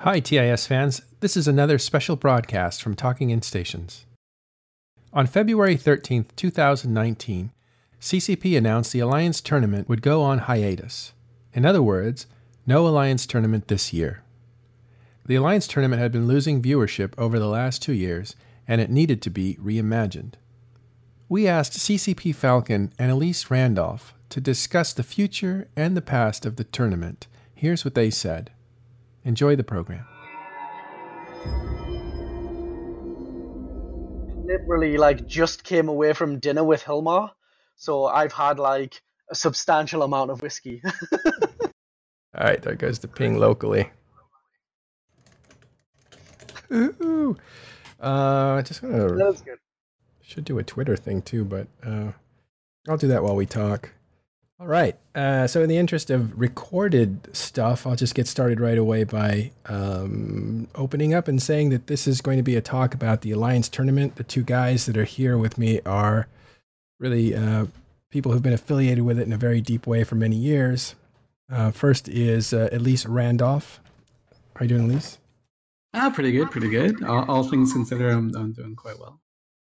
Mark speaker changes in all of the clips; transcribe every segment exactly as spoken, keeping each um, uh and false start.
Speaker 1: Hi, T I S fans. This is another special broadcast from Talking In Stations. On February thirteenth, twenty nineteen, C C P announced the Alliance Tournament would go on hiatus. In other words, no Alliance Tournament this year. The Alliance Tournament had been losing viewership over the last two years, and it needed to be reimagined. We asked C C P Falcon and Elise Randolph to discuss the future and the past of the tournament. Here's what they said. Enjoy the program.
Speaker 2: Literally, like, just came away from dinner with Hilmar, so I've had, like, a substantial amount of whiskey.
Speaker 1: All right, there goes the ping locally. Ooh. Uh, just gonna...
Speaker 2: That's good.
Speaker 1: Should do a Twitter thing, too, but uh, I'll do that while we talk. All right. Uh, so in the interest of recorded stuff, I'll just get started right away by um, opening up and saying that this is going to be a talk about the Alliance Tournament. The two guys that are here with me are really uh, people who've been affiliated with it in a very deep way for many years. Uh, first is uh, Elise Randolph. How are you doing, Elise?
Speaker 3: Ah, pretty good, pretty good. All, all things considered, I'm, I'm doing quite well.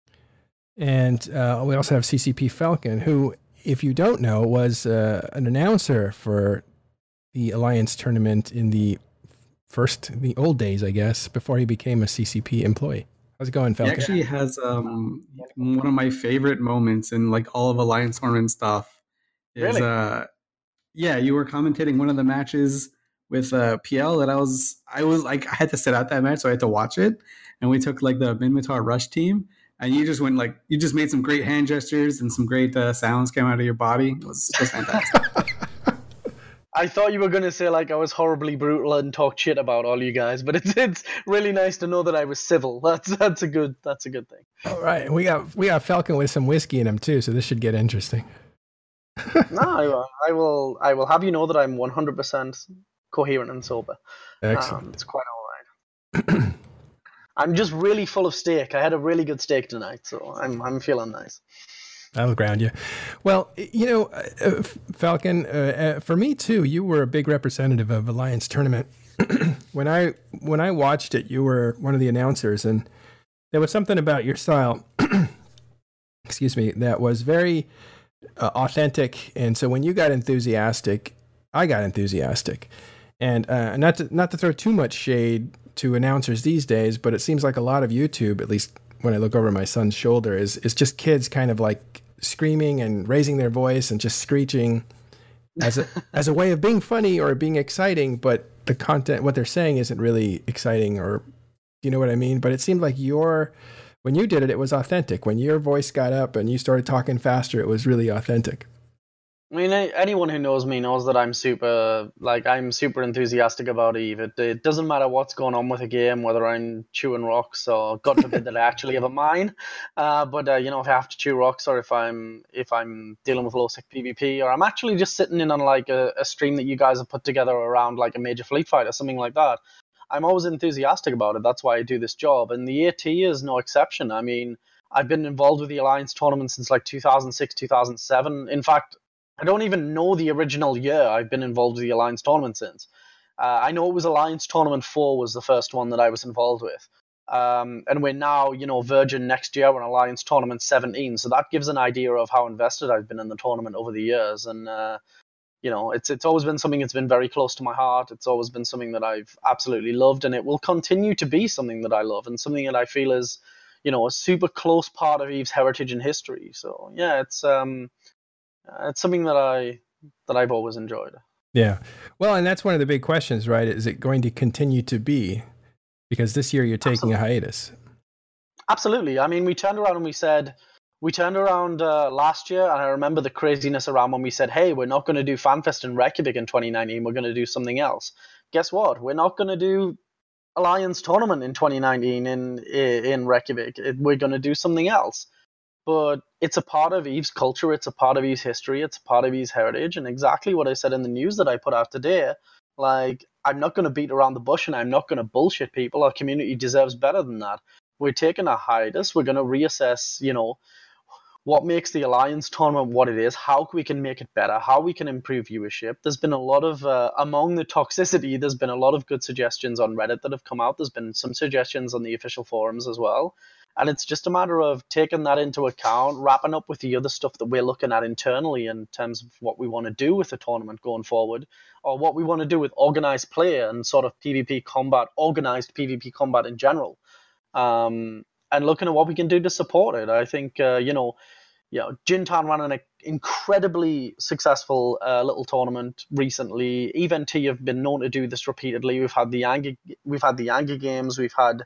Speaker 1: And uh, we also have C C P Falcon, who, if you don't know, was uh, an announcer for the Alliance Tournament in the first, the old days, I guess, before he became a C C P employee. How's it going, Falcon?
Speaker 3: He actually has um, one of my favorite moments in like all of Alliance Tournament stuff. Is,
Speaker 2: Really?
Speaker 3: Uh, yeah, you were commentating one of the matches with uh, P L that I was, I was like, I had to sit out that match, so I had to watch it. And we took like the Minmatar Rush team. And you just went like, you just made some great hand gestures and some great uh, sounds came out of your body. It was, it was fantastic.
Speaker 2: I thought you were going to say, like, I was horribly brutal and talk shit about all you guys, but it's it's really nice to know that I was civil. That's that's a good that's a good thing.
Speaker 1: All right, we got we got Falcon with some whiskey in him too, so this should get interesting.
Speaker 2: No, I will, I will I will have you know that I'm one hundred percent coherent and sober.
Speaker 1: Excellent.
Speaker 2: Um, it's quite all right. I'm just really full of steak. I had a really good steak tonight, so I'm I'm feeling nice.
Speaker 1: That'll ground you. Well, you know, uh, Falcon, uh, uh, for me too, you were a big representative of Alliance Tournament. when I when I watched it, you were one of the announcers, and there was something about your style, excuse me, that was very uh, authentic. And so when you got enthusiastic, I got enthusiastic. And uh, not to not to throw too much shade to announcers these days, but it seems like a lot of YouTube, at least when I look over my son's shoulder, is is just kids kind of like screaming and raising their voice and just screeching as a as a way of being funny or being exciting, but the content, what they're saying, isn't really exciting, or you know what I mean? But it seemed like your when you did it, it was authentic. When your voice got up and you started talking faster, it was really authentic.
Speaker 2: I mean, anyone who knows me knows that I'm super, like, I'm super enthusiastic about Eve. It, it doesn't matter what's going on with a game, whether I'm chewing rocks or, God forbid, that I actually have a mine. Uh, but uh, you know, if I have to chew rocks, or if I'm if I'm dealing with low sec PvP, or I'm actually just sitting in on like a, a stream that you guys have put together around like a major fleet fight or something like that, I'm always enthusiastic about it. That's why I do this job, and the AT is no exception. I mean, I've been involved with the Alliance tournament since like two thousand six, two thousand seven. In fact, I don't even know the original year I've been involved with the Alliance tournament since. Uh, I know it was Alliance Tournament four was the first one that I was involved with. Um, and we're now, you know, Virgin next year, we're in Alliance Tournament seventeen. So that gives an idea of how invested I've been in the tournament over the years. And, uh, you know, it's it's always been something that's been very close to my heart. It's always been something that I've absolutely loved. And it will continue to be something that I love and something that I feel is, you know, a super close part of Eve's heritage and history. So, yeah, it's... Um, Uh, it's something that I that I've always enjoyed.
Speaker 1: Yeah, well, and that's one of the big questions, right? Is it going to continue to be? Because this year you're taking Absolutely. a hiatus.
Speaker 2: Absolutely. I mean, we turned around and we said we turned around uh, last year, and I remember the craziness around when we said, "Hey, we're not going to do FanFest in Reykjavik in twenty nineteen. We're going to do something else." Guess what? We're not going to do Alliance Tournament in twenty nineteen in in Reykjavik. We're going to do something else. But it's a part of Eve's culture, it's a part of Eve's history, it's a part of Eve's heritage, and exactly what I said in the news that I put out today, like, I'm not going to beat around the bush and I'm not going to bullshit people. Our community deserves better than that. We're taking a hiatus, we're going to reassess, you know, what makes the Alliance tournament what it is, how we can make it better, how we can improve viewership. There's been a lot of, uh, among the toxicity, there's been a lot of good suggestions on Reddit that have come out. There's been some suggestions on the official forums as well. And it's just a matter of taking that into account, wrapping up with the other stuff that we're looking at internally in terms of what we want to do with the tournament going forward, or what we want to do with organized play and sort of PvP combat, organized PvP combat in general. Um, and looking at what we can do to support it. I think, uh, you know, you know, Jintan ran an incredibly successful uh, little tournament recently. Event have been known to do this repeatedly. We've had the Anger, we've had the Anger games. We've had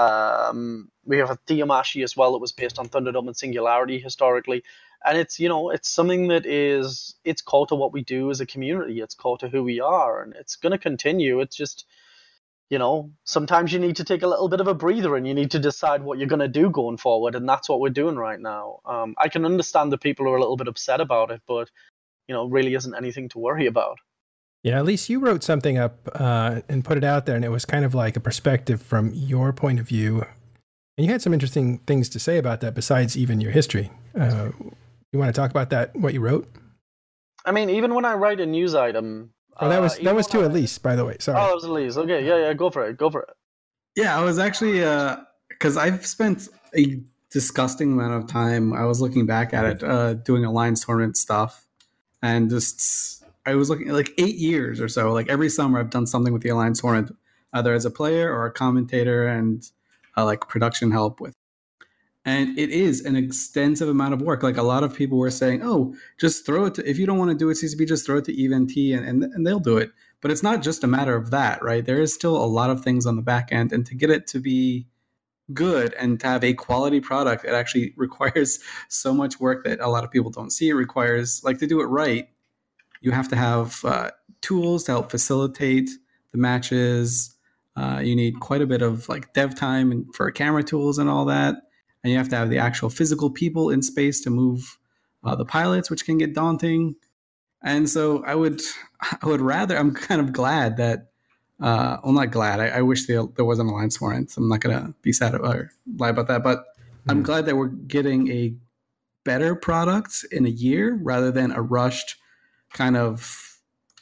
Speaker 2: um, we have a Theomashi as well that was based on Thunderdome and Singularity historically. And it's, you know, it's something that is, it's core to what we do as a community. It's core to who we are, and it's going to continue. It's just, you know, sometimes you need to take a little bit of a breather and you need to decide what you're going to do going forward. And that's what we're doing right now. Um, I can understand that people are a little bit upset about it, but, you know, really isn't anything to worry about.
Speaker 1: Yeah, at least you wrote something up uh, and put it out there, and it was kind of like a perspective from your point of view. And you had some interesting things to say about that besides even your history. Uh, you want to talk about that, what you wrote?
Speaker 2: I mean, even when I write a news item...
Speaker 1: Oh, that was
Speaker 2: uh,
Speaker 1: that was to
Speaker 2: I,
Speaker 1: Elise, by the way. Sorry.
Speaker 2: Oh, that was Elise. Okay, yeah, yeah, go for it. Go for it.
Speaker 3: Yeah, I was actually... Because uh, I've spent a disgusting amount of time, I was looking back at it, uh, doing Alliance tournament stuff. And just... I was looking like eight years or so. Like every summer, I've done something with the Alliance tournament, either as a player or a commentator and uh, like production help with. And it is an extensive amount of work. Like a lot of people were saying, "Oh, just throw it to, if you don't want to do it C C P, just throw it to Event and, and and they'll do it." But it's not just a matter of that, right? There is still a lot of things on the back end, and to get it to be good and to have a quality product, it actually requires so much work that a lot of people don't see. It requires, like, to do it right, you have to have uh, tools to help facilitate the matches. Uh, you need quite a bit of like dev time and for camera tools and all that. And you have to have the actual physical people in space to move uh, the pilots, which can get daunting. And so I would, I would rather. I'm kind of glad that. Uh, well, not glad. I, I wish there, there was an Alliance warrant. I'm not gonna be sad or lie about that. But mm-hmm. I'm glad that we're getting a better product in a year rather than a rushed kind of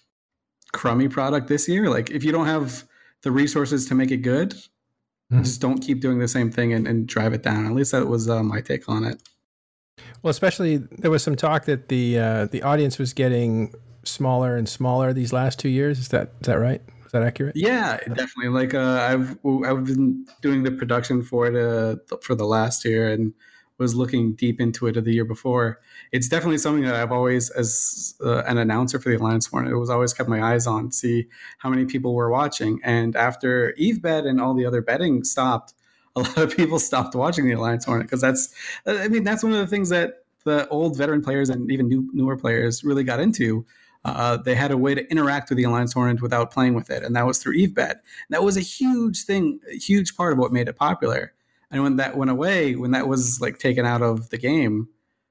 Speaker 3: crummy product this year. Like if you don't have the resources to make it good, mm-hmm. just don't keep doing the same thing and, and drive it down. At least that was uh, my take on it.
Speaker 1: Well, especially there was some talk that the uh, the audience was getting smaller and smaller these last two years. Is that is that right? Is that accurate?
Speaker 3: Yeah, definitely. Like uh, I've I've been doing the production for it uh, for the last year and was looking deep into it the year before. It's definitely something that I've always, as uh, an announcer for the Alliance Tournament, it was always kept my eyes on, see how many people were watching. And after EveBet and all the other betting stopped, a lot of people stopped watching the Alliance Tournament because that's, I mean, that's one of the things that the old veteran players and even new, newer players really got into. Uh, they had a way to interact with the Alliance Tournament without playing with it, and that was through EveBet. And that was a huge thing, a huge part of what made it popular. And when that went away, when that was like taken out of the game,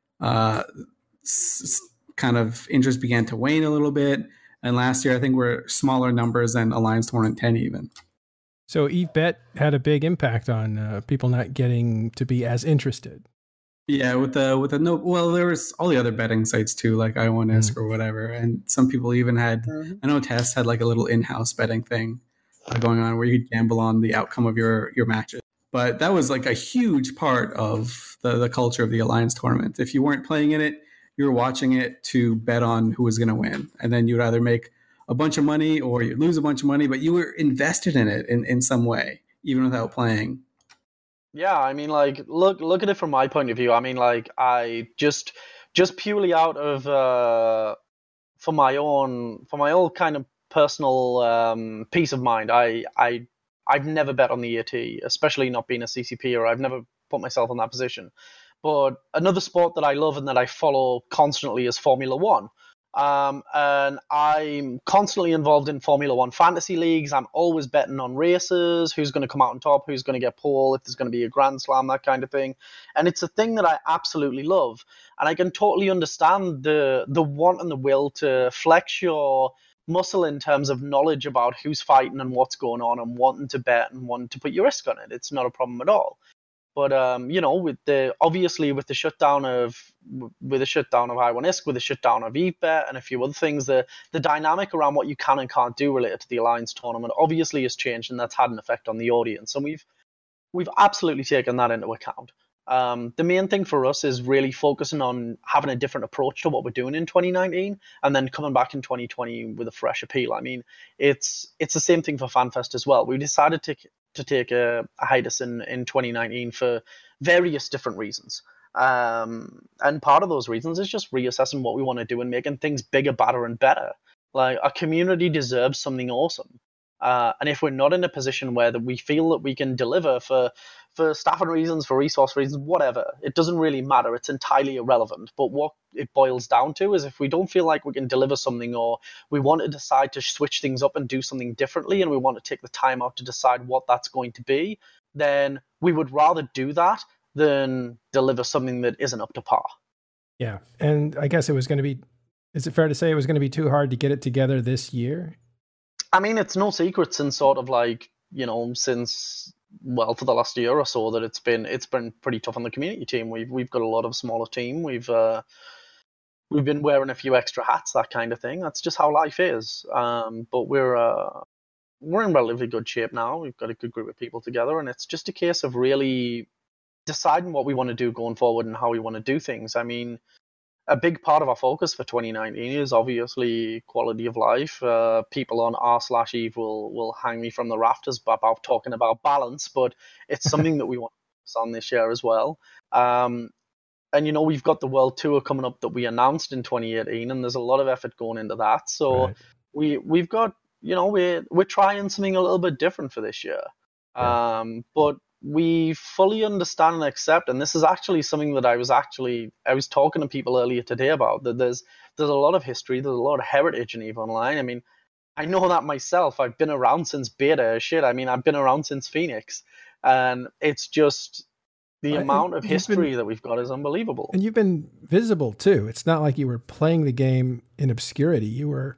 Speaker 3: uh, s- kind of interest began to wane a little bit. And last year, I think we're smaller numbers than Alliance Tournament ten even.
Speaker 1: So EveBet had a big impact on uh, people not getting to be as interested.
Speaker 3: Yeah, with the with the no, well, there was all the other betting sites too, like I one isk mm. or whatever, and some people even had. Mm-hmm. I know Test had like a little in-house betting thing uh, going on where you could gamble on the outcome of your your matches. But that was like a huge part of the, the culture of the Alliance tournament. If you weren't playing in it, you were watching it to bet on who was going to win. And then you'd either make a bunch of money or you'd lose a bunch of money, but you were invested in it in, in some way, even without playing.
Speaker 2: Yeah, I mean, like, look look at it from my point of view. I mean, like, I just just purely out of, uh, for my own, for my own kind of personal um, peace of mind, I, I I've never bet on the A T, especially not being a C C P, or I've never put myself in that position. But another sport that I love and that I follow constantly is Formula One. Um, and I'm constantly involved in Formula One fantasy leagues. I'm always betting on races, who's going to come out on top, who's going to get pole, if there's going to be a Grand Slam, that kind of thing. And it's a thing that I absolutely love. And I can totally understand the the want and the will to flex your muscle in terms of knowledge about who's fighting and what's going on and wanting to bet and wanting to put your risk on it. It's not a problem at all. But um, you know, with the obviously with the shutdown of with the shutdown of I one ISK, with the shutdown of EVEBET and a few other things, the the dynamic around what you can and can't do related to the Alliance tournament obviously has changed, and that's had an effect on the audience. And we've we've absolutely taken that into account. Um, the main thing for us is really focusing on having a different approach to what we're doing in twenty nineteen, and then coming back in twenty twenty with a fresh appeal. I mean, it's it's the same thing for FanFest as well. We decided to to take a, a hiatus in, in twenty nineteen for various different reasons. Um, and part of those reasons is just reassessing what we want to do and making things bigger, badder, and better. Like, our community deserves something awesome. Uh, and if we're not in a position where that we feel that we can deliver for for staffing reasons, for resource reasons, whatever, it doesn't really matter. It's entirely irrelevant. But what it boils down to is if we don't feel like we can deliver something, or we want to decide to switch things up and do something differently, and we want to take the time out to decide what that's going to be, then we would rather do that than deliver something that isn't up to par.
Speaker 1: Yeah. And I guess it was going to be, is it fair to say it was going to be too hard to get it together this year?
Speaker 2: I mean, it's no secret since sort of like, you know, since, well, for the last year or so that it's been it's been pretty tough on the community team. We've we've got a lot of smaller team. We've uh, we've been wearing a few extra hats, that kind of thing. That's just how life is. Um, but we're uh, we're in relatively good shape now. We've got a good group of people together, and it's just a case of really deciding what we want to do going forward and how we want to do things. I mean, a big part of our focus for twenty nineteen is obviously quality of life. Uh, people on r slash eve will will hang me from the rafters about talking about balance, but it's something that we want to focus on this year as well. Um, and you know, we've got the World Tour coming up that we announced in twenty eighteen, and there's a lot of effort going into that. So right. we we've got, you know, we're we're trying something a little bit different for this year. Yeah. Um, but we fully understand and accept, and this is actually something that I was actually I was talking to people earlier today about, that there's there's a lot of history, there's a lot of heritage in EVE Online. I mean, I know that myself. I've been around since beta. Shit, I mean, I've been around since Phoenix, and it's just the I amount of history been, that we've got is unbelievable.
Speaker 1: And you've been visible too. It's not like you were playing the game in obscurity. You were.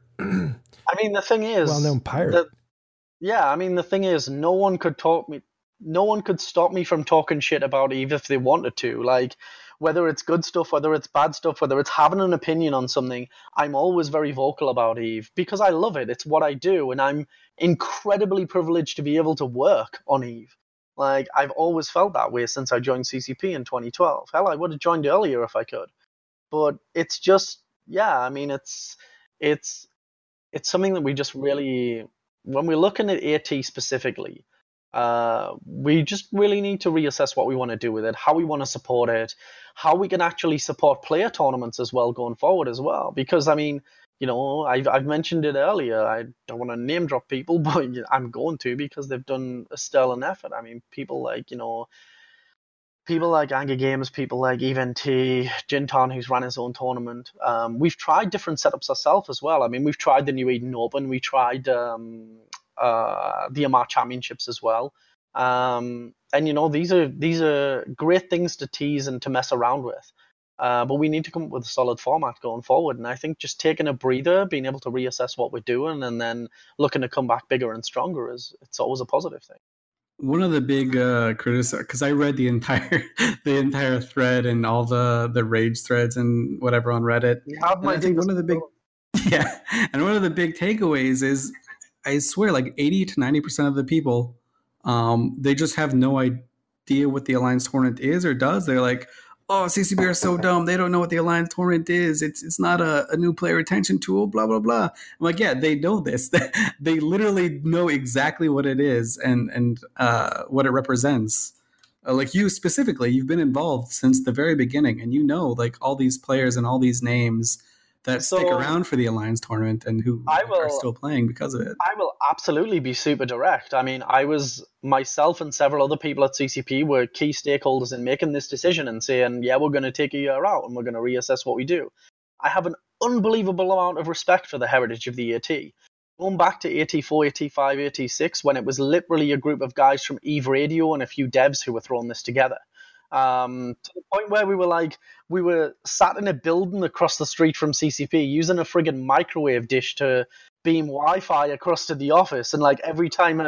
Speaker 2: I mean, the thing is,
Speaker 1: well-known pirate.
Speaker 2: That, yeah, I mean, the thing is, no one could talk me. No one could stop me from talking shit about EVE if they wanted to. Like, whether it's good stuff, whether it's bad stuff, whether it's having an opinion on something, I'm always very vocal about EVE because I love it. It's what I do, and I'm incredibly privileged to be able to work on EVE. Like, I've always felt that way since I joined C C P in twenty twelve. Hell, I would have joined earlier if I could. But it's just, yeah, I mean, it's it's it's something that we just really, when we're looking at AT specifically, Uh, we just really need to reassess what we want to do with it, how we want to support it, how we can actually support player tournaments as well going forward as well. Because, I mean, you know, I've, I've mentioned it earlier. I don't want to name drop people, but I'm going to because they've done a sterling effort. I mean, people like, you know, people like Anger Games, people like EVENT, Jinton, who's ran his own tournament. Um, we've tried different setups ourselves as well. I mean, we've tried the New Eden Open. We tried... Um, uh the Amar Championships as well, um and you know, these are these are great things to tease and to mess around with, uh but we need to come up with a solid format going forward. And I think just taking a breather, being able to reassess what we're doing, and then looking to come back bigger and stronger is it's always a positive thing.
Speaker 3: One of the big uh criticisms, because I read the entire the entire thread and all the the rage threads and whatever on Reddit,
Speaker 2: you have my
Speaker 3: I think one of the big yeah and one of the big takeaways is, I swear, like eighty to ninety percent of the people, um, they just have no idea what the Alliance Tournament is or does. They're like, oh, C C P are so dumb. They don't know what the Alliance Tournament is. It's it's not a, a new player retention tool, blah, blah, blah. I'm like, yeah, they know this. They literally know exactly what it is and, and uh, what it represents. Uh, like you specifically, you've been involved since the very beginning, and you know, like, all these players and all these names that so, stick around for the Alliance Tournament and who I will, are still playing because of it.
Speaker 2: I will absolutely be super direct. I mean, I was, myself and several other people at C C P were key stakeholders in making this decision and saying, yeah, we're going to take a year out and we're going to reassess what we do. I have an unbelievable amount of respect for the heritage of the AT. Going back to A T four, A T five, A T six, when it was literally a group of guys from EVE Radio and a few devs who were throwing this together. Um, to the point where we were like, we were sat in a building across the street from C C P using a friggin' microwave dish to beam Wi-Fi across to the office. And like every time a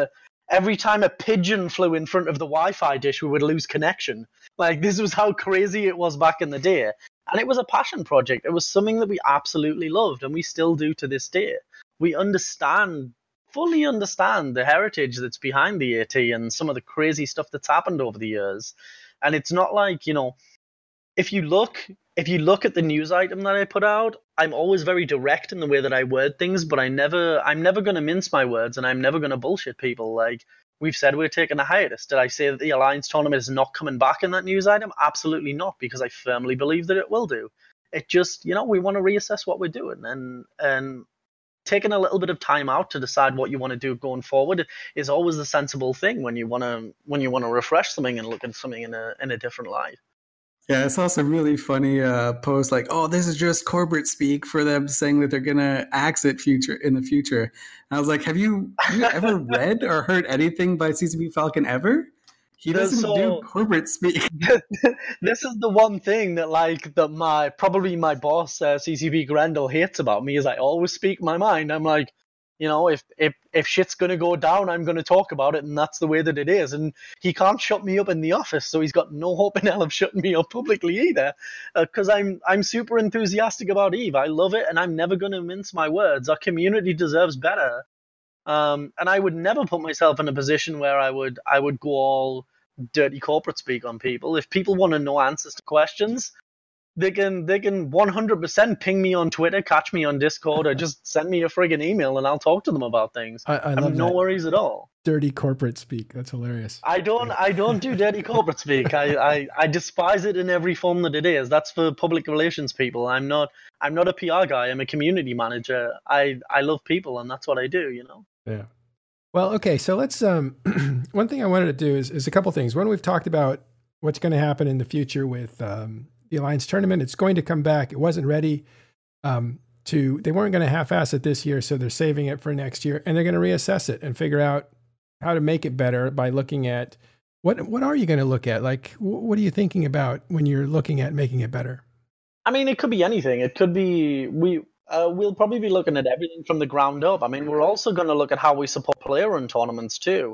Speaker 2: every time a pigeon flew in front of the Wi-Fi dish, we would lose connection. Like, this was how crazy it was back in the day. And it was a passion project. It was something that we absolutely loved, and we still do to this day. We understand, fully understand the heritage that's behind the AT and some of the crazy stuff that's happened over the years. And it's not like, you know, if you look, if you look at the news item that I put out, I'm always very direct in the way that I word things, but I never, I'm never going to mince my words, and I'm never going to bullshit people. Like, we've said we're taking a hiatus. Did I say that the Alliance tournament is not coming back in that news item? Absolutely not, because I firmly believe that it will do. It just, you know, we want to reassess what we're doing, and and taking a little bit of time out to decide what you want to do going forward is always the sensible thing when you want to when you want to refresh something and look at something in a in a different light.
Speaker 3: Yeah, I saw some really funny uh, posts like, "Oh, this is just corporate speak for them saying that they're gonna exit future in the future." And I was like, "Have you, have you ever read or heard anything by C C P Falcon ever? He doesn't so, do corporate speak."
Speaker 2: This is the one thing that, like, that my probably my boss uh, C C P Grendel hates about me is I always speak my mind. I'm like, you know, if if if shit's gonna go down, I'm gonna talk about it, and that's the way that it is. And he can't shut me up in the office, so he's got no hope in hell of shutting me up publicly either. Because uh, I'm I'm super enthusiastic about EVE. I love it, and I'm never gonna mince my words. Our community deserves better. Um, and I would never put myself in a position where I would I would go all dirty corporate speak on people. If people want to know answers to questions, they can they can one hundred percent ping me on Twitter, catch me on Discord, or just send me a friggin' email, and I'll talk to them about things.
Speaker 1: I, I,
Speaker 2: I have no
Speaker 1: that.
Speaker 2: worries at all.
Speaker 1: Dirty corporate speak. That's hilarious.
Speaker 2: I don't I don't do dirty corporate speak. I, I, I despise it in every form that it is. That's for public relations people. I'm not I'm not a P R guy. I'm a community manager. I, I love people, and that's what I do, you know?
Speaker 1: Yeah. Well, okay, so let's um one thing I wanted to do is is a couple things. One, we've talked about what's going to happen in the future with um the Alliance tournament. It's going to come back. It wasn't ready um, to, they weren't going to half-ass it this year, so they're saving it for next year, and they're going to reassess it and figure out how to make it better by looking at, what what are you going to look at? Like, what are you thinking about when you're looking at making it better?
Speaker 2: I mean, it could be anything. It could be, we, uh, we'll probably be looking at everything from the ground up. I mean, we're also going to look at how we support player-run tournaments too.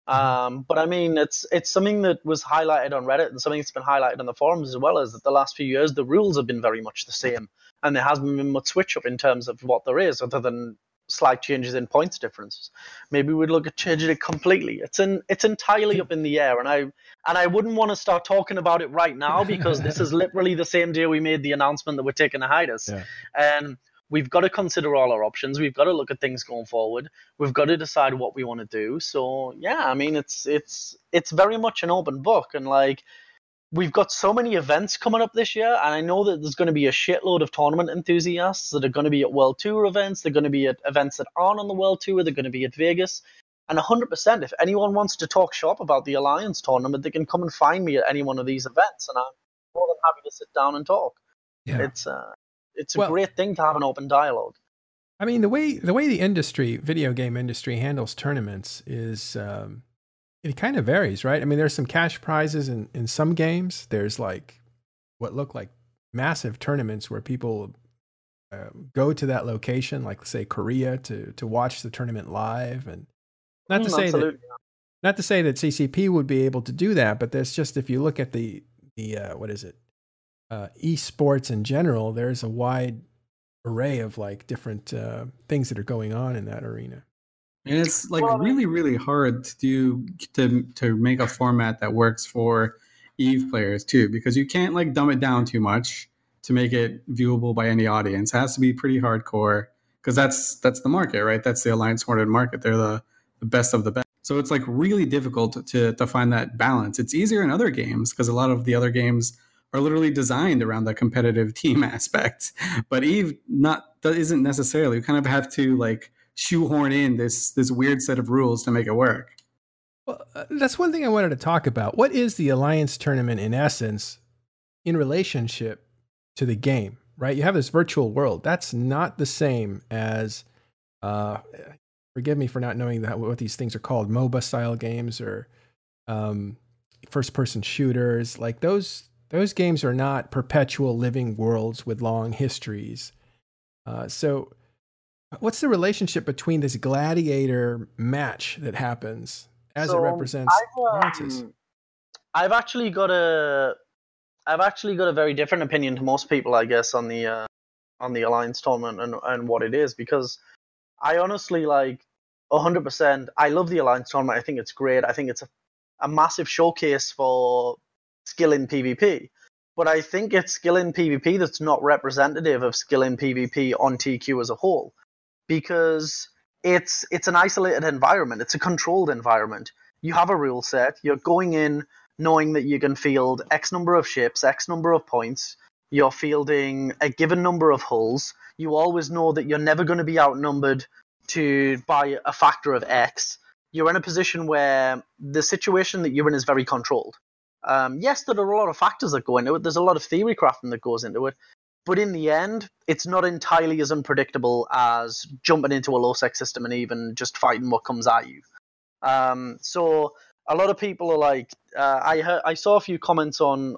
Speaker 2: Um, but I mean, it's it's something that was highlighted on Reddit and something that's been highlighted on the forums as well, is that the last few years, the rules have been very much the same. And there hasn't been much switch up in terms of what there is, other than slight changes in points differences. Maybe we'd look at changing it completely. It's in, it's entirely up in the air. And I and I wouldn't want to start talking about it right now, because this is literally the same day we made the announcement that we're taking a hiatus. Yeah. And we've got to consider all our options. We've got to look at things going forward. We've got to decide what we want to do. So yeah, I mean, it's it's it's very much an open book, and like, we've got so many events coming up this year, and I know that there's going to be a shitload of tournament enthusiasts that are going to be at World Tour events. They're going to be at events that aren't on the World Tour. They're going to be at Vegas. And one hundred percent, if anyone wants to talk shop about the Alliance tournament, they can come and find me at any one of these events, and I'm more than happy to sit down and talk. Yeah. It's uh, It's a well, great thing to have an open dialogue.
Speaker 1: I mean, the way the way the industry, video game industry, handles tournaments is um, it kind of varies, right? I mean, there's some cash prizes in, in some games. There's like what look like massive tournaments where people uh, go to that location, like say Korea, to to watch the tournament live. And not to mm, say absolutely. that not to say that C C P would be able to do that, but there's just, if you look at the the uh, what is it? Uh, esports in general, there's a wide array of like different uh, things that are going on in that arena.
Speaker 3: And it's like well, really, really hard to do, to to make a format that works for EVE players too, because you can't like dumb it down too much to make it viewable by any audience. It has to be pretty hardcore, because that's that's the market, right? That's the Alliance Tournament market. They're the, the best of the best. So it's like really difficult to to find that balance. It's easier in other games, because a lot of the other games are literally designed around the competitive team aspect, but EVE not that isn't necessarily. You kind of have to like shoehorn in this this weird set of rules to make it work.
Speaker 1: Well, uh, that's one thing I wanted to talk about. What is the Alliance tournament in essence in relationship to the game, right? You have this virtual world. That's not the same as, uh, forgive me for not knowing that, what these things are called, MOBA style games or um, first person shooters. Like those. Those games are not perpetual living worlds with long histories. Uh, so what's the relationship between this gladiator match that happens as
Speaker 2: so
Speaker 1: it represents
Speaker 2: I've, um,
Speaker 1: alliances.
Speaker 2: I've actually got a, I've actually got a very different opinion to most people, I guess, on the uh, on the Alliance tournament and and what it is, because I honestly like one hundred percent. I love the Alliance tournament. I think it's great. I think it's a, a massive showcase for skill in PvP. But I think it's skill in PvP that's not representative of skill in PvP on T Q as a whole, because it's it's an isolated environment. It's a controlled environment. You have a rule set. You're going in knowing that you can field X number of ships, X number of points. You're fielding a given number of hulls. You always know that you're never going to be outnumbered to by a factor of X. You're in a position where the situation that you're in is very controlled. Um, yes, there are a lot of factors that go into it. There's a lot of theory crafting that goes into it. But in the end, it's not entirely as unpredictable as jumping into a low-sec system and even just fighting what comes at you. Um, so a lot of people are like, uh, I heard, I saw a few comments on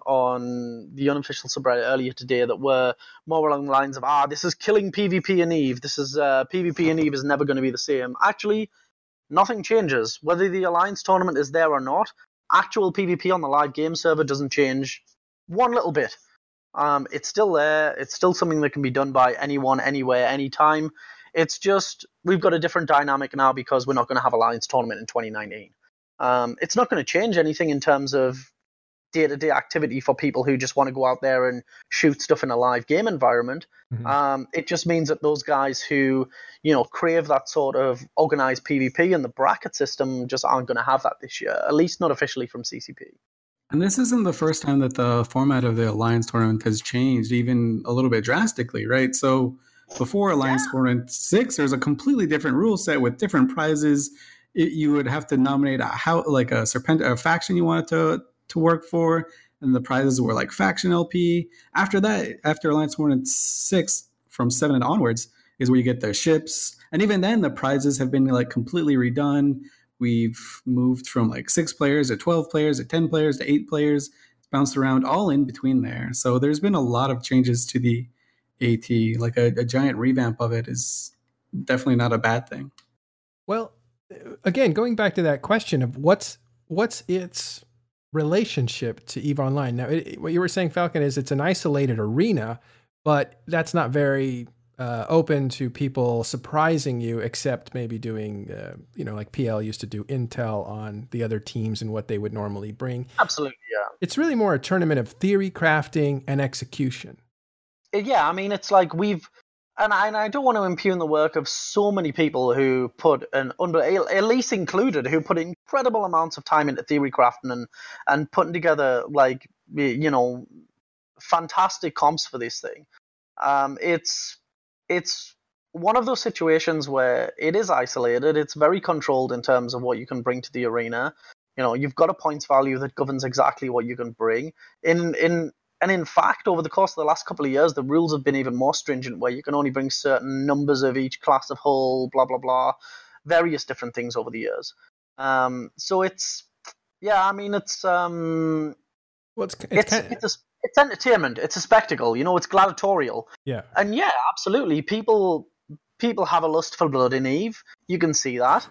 Speaker 2: on the unofficial subreddit earlier today that were more along the lines of, ah, this is killing PvP and EVE. This is uh, PvP and EVE is never going to be the same. Actually, nothing changes. Whether the Alliance tournament is there or not, actual PvP on the live game server doesn't change one little bit. Um, it's still there. It's still something that can be done by anyone, anywhere, anytime. It's just we've got a different dynamic now because we're not going to have Alliance tournament in twenty nineteen. Um, it's not going to change anything in terms of day-to-day activity for people who just want to go out there and shoot stuff in a live game environment. Mm-hmm. Um, it just means that those guys who, you know, crave that sort of organized PvP and the bracket system just aren't going to have that this year, at least not officially from C C P.
Speaker 3: And this isn't the first time that the format of the Alliance tournament has changed, even a little bit drastically, right? So before Alliance yeah. Tournament six, there's a completely different rule set with different prizes. It, you would have to nominate a how like a serpent a faction you wanted to to work for, and the prizes were like faction L P. After that, after Alliance Tournament six, from seven and onwards, is where you get the ships, and even then the prizes have been like completely redone. We've moved from like six players to twelve players to ten players to eight players. It's bounced around all in between there. So there's been a lot of changes to the AT. Like a, a giant revamp of it is definitely not a bad thing.
Speaker 1: Well, again, going back to that question of what's what's its relationship to EVE Online. Now, it, what you were saying, Falcon, is it's an isolated arena, but that's not very uh, open to people surprising you, except maybe doing, uh, you know, like P L used to do intel on the other teams and what they would normally bring.
Speaker 2: Absolutely, yeah.
Speaker 1: It's really more a tournament of theory crafting and execution.
Speaker 2: Yeah, I mean, it's like we've, and I, and I don't want to impugn the work of so many people who put an, Elise included, who put incredible amounts of time into theory crafting and, and putting together, like, you know, fantastic comps for this thing. Um, it's, it's one of those situations where it is isolated. It's very controlled in terms of what you can bring to the arena. You know, you've got a points value that governs exactly what you can bring. In, in, And in fact, over the course of the last couple of years, the rules have been even more stringent, where you can only bring certain numbers of each class of hull, blah, blah, blah, various different things over the years. Um, so it's, yeah, I mean, it's, um,
Speaker 1: well, it's, it's,
Speaker 2: it's,
Speaker 1: kind of...
Speaker 2: it's, a, it's entertainment. It's a spectacle, you know, it's gladiatorial.
Speaker 1: Yeah.
Speaker 2: And yeah, absolutely. People, people have a lust for blood in EVE. You can see that.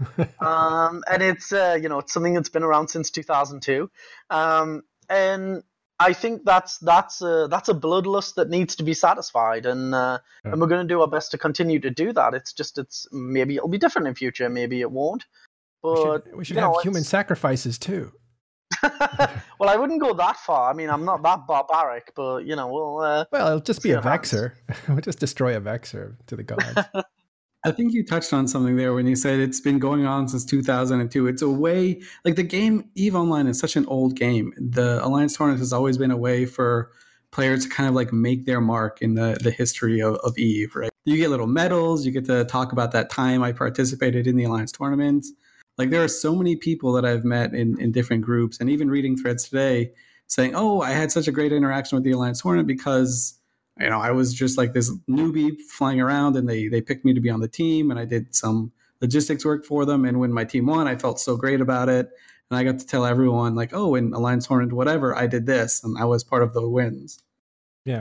Speaker 2: um, and it's, uh, you know, it's something that's been around since two thousand two. Um, and, I think that's that's a, that's a bloodlust that needs to be satisfied, and uh, yeah. and we're going to do our best to continue to do that. It's just it's maybe it'll be different in future, maybe it won't. But
Speaker 1: we should, we should
Speaker 2: you
Speaker 1: have
Speaker 2: know,
Speaker 1: human sacrifices too.
Speaker 2: Well, I wouldn't go that far. I mean, I'm not that barbaric, but you know, we'll. Uh,
Speaker 1: well, it'll just be a vexer. We'll just destroy a vexer to the gods.
Speaker 3: I think you touched on something there when you said it's been going on since two thousand two. It's a way, like the game EVE Online is such an old game. The Alliance Tournament has always been a way for players to kind of like make their mark in the, the history of, of EVE, right? You get little medals. You get to talk about that time I participated in the Alliance Tournament. Like there are so many people that I've met in, in different groups, and even reading threads today saying, oh, I had such a great interaction with the Alliance Tournament because you know, I was just like this newbie flying around, and they they picked me to be on the team, and I did some logistics work for them. And when my team won, I felt so great about it. And I got to tell everyone like, oh, in Alliance Tournament, whatever, I did this, and I was part of the wins.
Speaker 1: Yeah.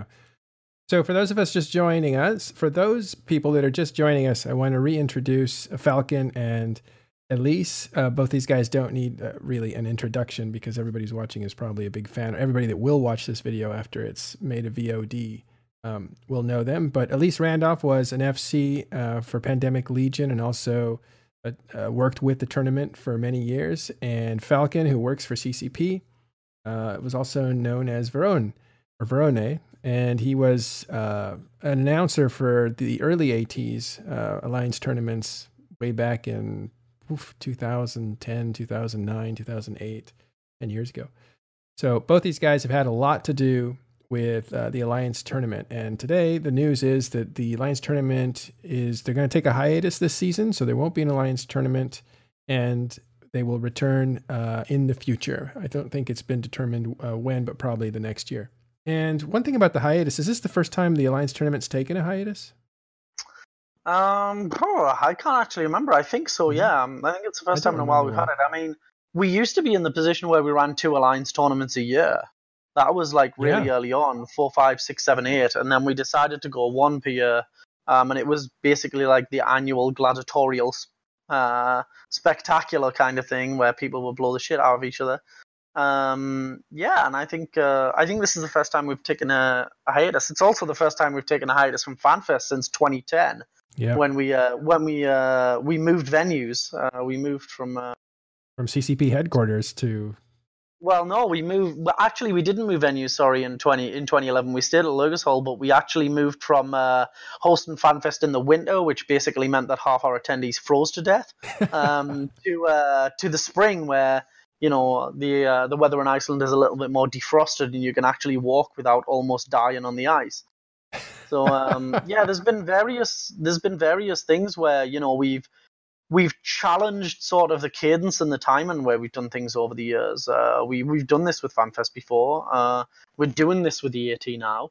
Speaker 1: So for those of us just joining us, for those people that are just joining us, I want to reintroduce Falcon and Elise, uh, both these guys don't need uh, really an introduction because everybody's watching is probably a big fan. Everybody that will watch this video after it's made a V O D um, will know them. But Elise Randolph was an F C uh, for Pandemic Legion and also uh, uh, worked with the tournament for many years. And Falcon, who works for C C P, uh, was also known as Verone or Verone. And he was uh, an announcer for the early ATs, uh, Alliance tournaments way back in oof, two thousand ten, two thousand nine, two thousand eight, ten years ago. So both these guys have had a lot to do with uh, the Alliance tournament. And today the news is that the Alliance tournament is, they're going to take a hiatus this season. So there won't be an Alliance tournament and they will return uh, in the future. I don't think it's been determined uh, when, but probably the next year. And one thing about the hiatus, is this the first time the Alliance tournament's taken a hiatus?
Speaker 2: Um, oh, I can't actually remember. I think so, yeah. Um, I think it's the first time in a while we've had it. I mean, we used to be in the position where we ran two Alliance tournaments a year. That was like really yeah. early on, four, five, six, seven, eight. And then we decided to go one per year. Um, and it was basically like the annual gladiatorial uh, spectacular kind of thing where people would blow the shit out of each other. Um, yeah, and I think uh, I think this is the first time we've taken a, a hiatus. It's also the first time we've taken a hiatus from FanFest since twenty ten, yeah. when we uh, when we uh, we moved venues. Uh, we moved from uh,
Speaker 1: from C C P headquarters to.
Speaker 2: Well, no, we moved. Well, actually, we didn't move venues. Sorry, in twenty in twenty eleven, we stayed at Lucas Hall, but we actually moved from uh, hosting FanFest in the winter, which basically meant that half our attendees froze to death, um, to uh, to the spring where. You know, the uh, the weather in Iceland is a little bit more defrosted and you can actually walk without almost dying on the ice. So um, yeah, there's been various there's been various things where, you know, we've we've challenged sort of the cadence and the timing where we've done things over the years. Uh, we we've done this with FanFest before. Uh, we're doing this with the AT now.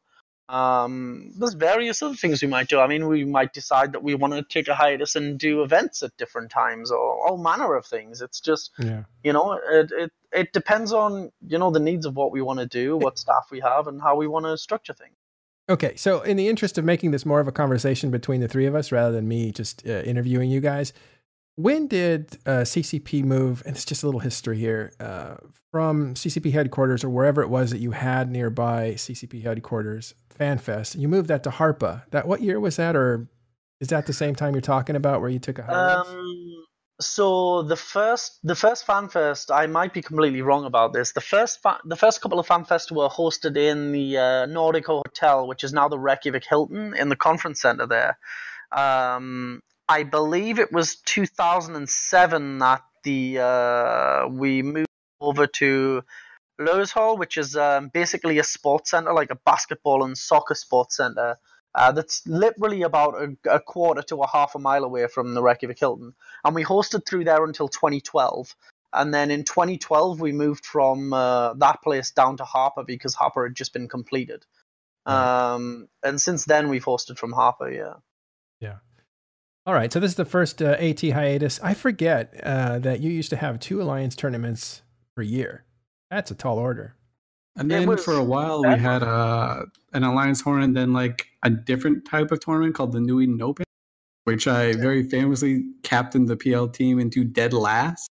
Speaker 2: Um, there's various other things we might do. I mean, we might decide that we want to take a hiatus and do events at different times, or all manner of things. It's just, yeah. you know, it, it it depends on, you know, the needs of what we want to do, what staff we have, and how we want to structure things.
Speaker 1: Okay, so in the interest of making this more of a conversation between the three of us rather than me just uh, interviewing you guys, when did uh, C C P move, and it's just a little history here, uh, from C C P headquarters or wherever it was that you had nearby C C P headquarters, FanFest, you moved that to Harpa. That what year was that, or is that the same time you're talking about where you took a hiatus?
Speaker 2: Um, so the first, the first FanFest, I might be completely wrong about this. The first, fa- the first couple of FanFests were hosted in the uh, Nordic Hotel, which is now the Reykjavik Hilton, in the conference center there. Um, I believe it was two thousand seven that the uh, we moved over to Lewis Hall, which is um, basically a sports center, like a basketball and soccer sports center. Uh, that's literally about a, a quarter to a half a mile away from the Reykjavik Hilton. And we hosted through there until twenty twelve. And then in twenty twelve, we moved from uh, that place down to Harper because Harper had just been completed. Right. Um, and since then, we've hosted from Harper, yeah.
Speaker 1: Yeah. All right, so this is the first uh, AT hiatus. I forget uh, that you used to have two Alliance tournaments per year. That's a tall order.
Speaker 3: And then was, for a while, we had uh, an Alliance tournament, then like a different type of tournament called the New Eden Open, which I very famously captained the P L team into dead last.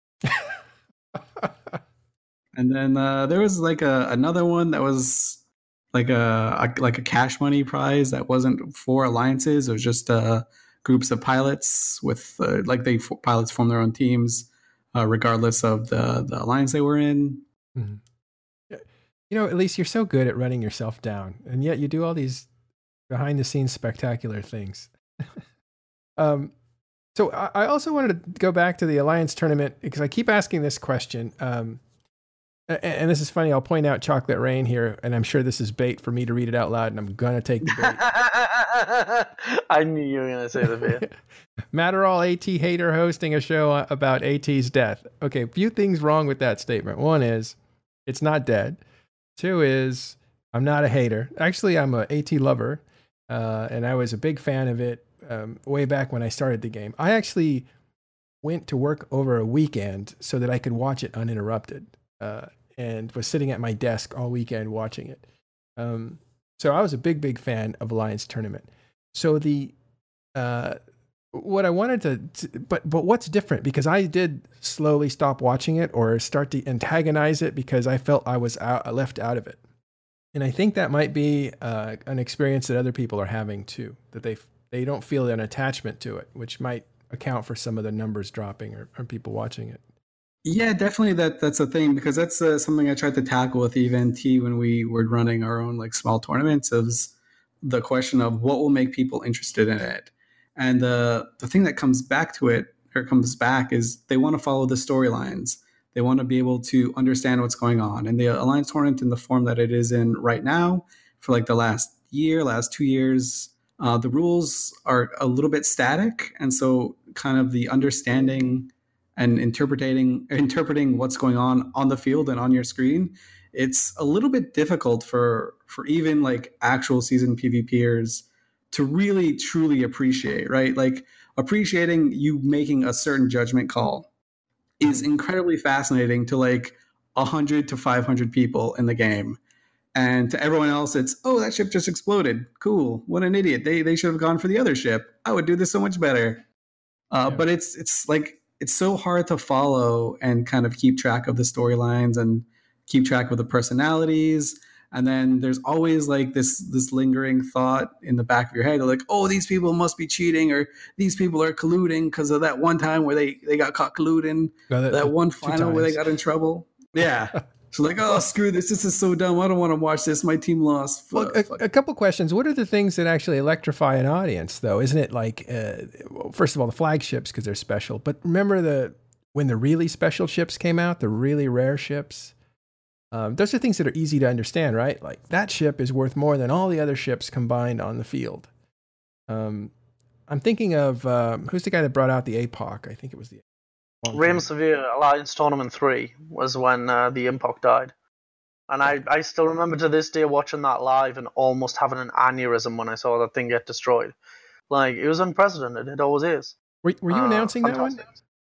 Speaker 3: And then uh, there was like a another one that was like a, a like a cash money prize that wasn't for alliances. It was just uh, groups of pilots with uh, like they pilots form their own teams, uh, regardless of the the alliance they were in.
Speaker 1: Mm-hmm. You know, at least you're so good at running yourself down, and yet you do all these behind the scenes spectacular things. um, so I, I also wanted to go back to the Alliance tournament because I keep asking this question. Um, and, and this is funny. I'll point out Chocolate Rain here, and I'm sure this is bait for me to read it out loud, and I'm going to take the bait.
Speaker 2: I knew you were going to say the bait.
Speaker 1: Matterall AT hater hosting a show about AT's death. Okay, a few things wrong with that statement. One is it's not dead. Two is I'm not a hater. Actually, I'm a AT lover, uh, and I was a big fan of it um, way back when I started the game. I actually went to work over a weekend so that I could watch it uninterrupted, uh, and was sitting at my desk all weekend watching it. Um, so I was a big, big fan of Alliance Tournament. So the uh, what I wanted to, to, but but what's different? Because I did slowly stop watching it or start to antagonize it because I felt I was out, left out of it, and I think that might be uh, an experience that other people are having too. That they they don't feel an attachment to it, which might account for some of the numbers dropping or, or people watching it.
Speaker 3: Yeah, definitely. That that's a thing because that's uh, something I tried to tackle with E V N T when we were running our own like small tournaments. Is the question of what will make people interested in it. And the the thing that comes back to it, or comes back, is they want to follow the storylines. They want to be able to understand what's going on. And the Alliance Tournament in the form that it is in right now, for like the last year, last two years, uh, the rules are a little bit static. And so kind of the understanding and interpreting interpreting what's going on on the field and on your screen, it's a little bit difficult for for even like actual seasoned PvPers to really truly appreciate, right? Like appreciating you making a certain judgment call is incredibly fascinating to like one hundred to five hundred people in the game. And to everyone else, it's, oh, that ship just exploded. Cool. What an idiot. They they should have gone for the other ship. I would do this so much better. Uh, yeah. But it's it's like, it's so hard to follow and kind of keep track of the storylines and keep track of the personalities. And then there's always like this this lingering thought in the back of your head, like, oh, these people must be cheating, or these people are colluding because of that one time where they, they got caught colluding, no, that, that one final where they got in trouble. Yeah. So like, oh, screw this. This is so dumb. I don't want to watch this. My team lost.
Speaker 1: Well, a, a couple questions. What are the things that actually electrify an audience, though? Isn't it like, uh, well, first of all, the flagships because they're special. But remember the when the really special ships came out, the really rare ships? Um, those are things that are easy to understand, right? Like that ship is worth more than all the other ships combined on the field. Um, I'm thinking of, um, who's the guy that brought out the A P O C? I think it was the...
Speaker 2: Rem Severe Alliance Tournament three was when uh, the Impoc died. And I, I still remember to this day watching that live and almost having an aneurysm when I saw that thing get destroyed. Like, it was unprecedented. It always is.
Speaker 1: Were, were you uh, announcing that one?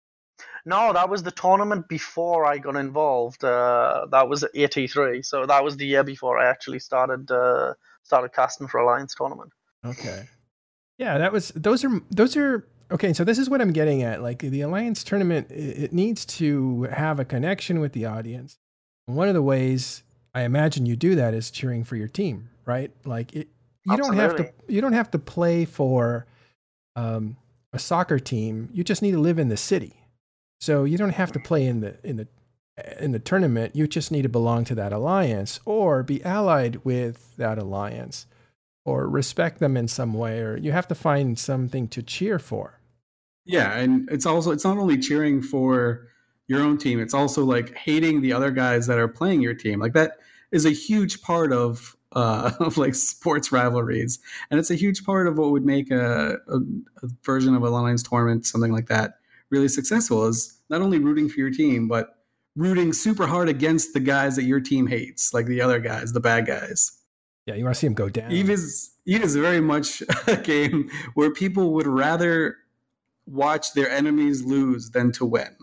Speaker 2: No, that was the tournament before I got involved. Uh, that was A T three, so that was the year before I actually started uh, started casting for Alliance Tournament.
Speaker 1: Okay, yeah, that was those are those are okay. So this is what I'm getting at. Like the Alliance Tournament, it, it needs to have a connection with the audience. And one of the ways I imagine you do that is cheering for your team, right? Like it, you Absolutely. don't have to you don't have to play for um, a soccer team. You just need to live in the city. So you don't have to play in the in the in the tournament. You just need to belong to that alliance or be allied with that alliance or respect them in some way, or you have to find something to cheer for.
Speaker 3: Yeah, and it's also it's not only cheering for your own team, it's also like hating the other guys that are playing your team. Like that is a huge part of uh, of like sports rivalries, and it's a huge part of what would make a, a, a version of an Alliance tournament, something like that, really successful, is not only rooting for your team, but rooting super hard against the guys that your team hates, like the other guys, the bad guys.
Speaker 1: Yeah, you want to see them go down.
Speaker 3: Eve is, Eve is very much a game where people would rather watch their enemies lose than to win.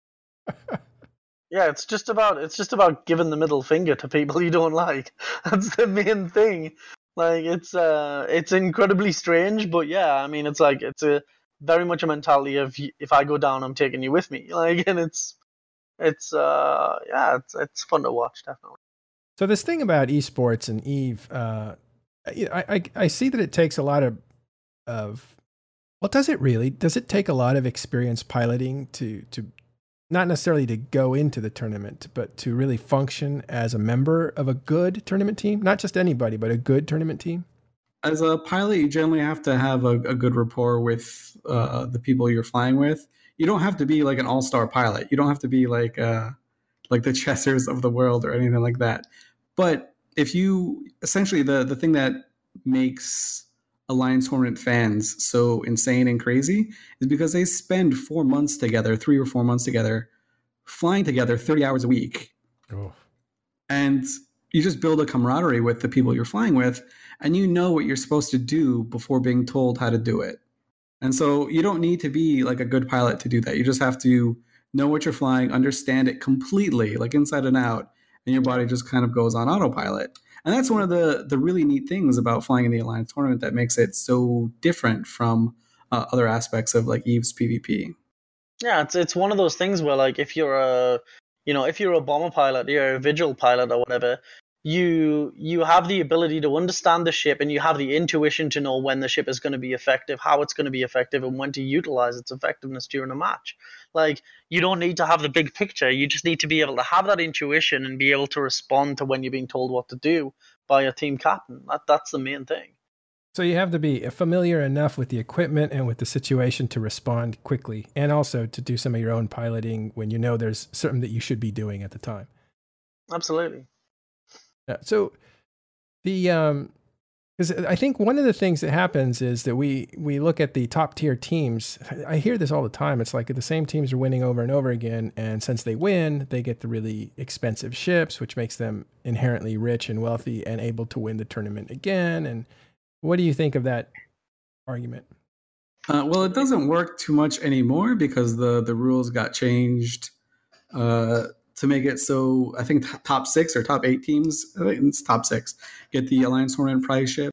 Speaker 2: Yeah, it's just about it's just about giving the middle finger to people you don't like. That's the main thing. Like it's uh it's incredibly strange, but yeah, I mean it's like it's a very much a mentality of if I go down, I'm taking you with me. Like, and it's it's uh yeah, it's it's fun to watch, definitely.
Speaker 1: So this thing about esports and Eve, uh, I, I I see that it takes a lot of of well, does it really? Does it take a lot of experience piloting to to not necessarily to go into the tournament, but to really function as a member of a good tournament team? Not just anybody, but a good tournament team?
Speaker 3: As a pilot, you generally have to have a, a good rapport with uh, the people you're flying with. You don't have to be like an all-star pilot. You don't have to be like uh, like the Chessers of the world or anything like that. But if you essentially the the thing that makes Alliance Tournament fans so insane and crazy is because they spend four months together, three or four months together, flying together thirty hours a week. Oh. And you just build a camaraderie with the people you're flying with, and you know what you're supposed to do before being told how to do it. And so you don't need to be like a good pilot to do that. You just have to know what you're flying, understand it completely, like inside and out, and your body just kind of goes on autopilot. And that's one of the, the really neat things about flying in the Alliance Tournament that makes it so different from uh, other aspects of like EVE's PvP.
Speaker 2: Yeah, it's it's one of those things where like if you're a you know if you're a bomber pilot, you're a vigil pilot or whatever, you you have the ability to understand the ship and you have the intuition to know when the ship is going to be effective, how it's going to be effective, and when to utilize its effectiveness during a match. Like, you don't need to have the big picture. You just need to be able to have that intuition and be able to respond to when you're being told what to do by a team captain. That that's the main thing.
Speaker 1: So you have to be familiar enough with the equipment and with the situation to respond quickly, and also to do some of your own piloting when you know there's something that you should be doing at the time.
Speaker 2: Absolutely.
Speaker 1: Yeah. So the um, because I think one of the things that happens is that we we look at the top tier teams. I hear this all the time. It's like the same teams are winning over and over again, and since they win, they get the really expensive ships, which makes them inherently rich and wealthy and able to win the tournament again. And what do you think of that argument?
Speaker 3: Uh, well, it doesn't work too much anymore because the, the rules got changed uh, to make it so I think t- top six or top eight teams, I think it's top six, get the Alliance Tournament prize ship.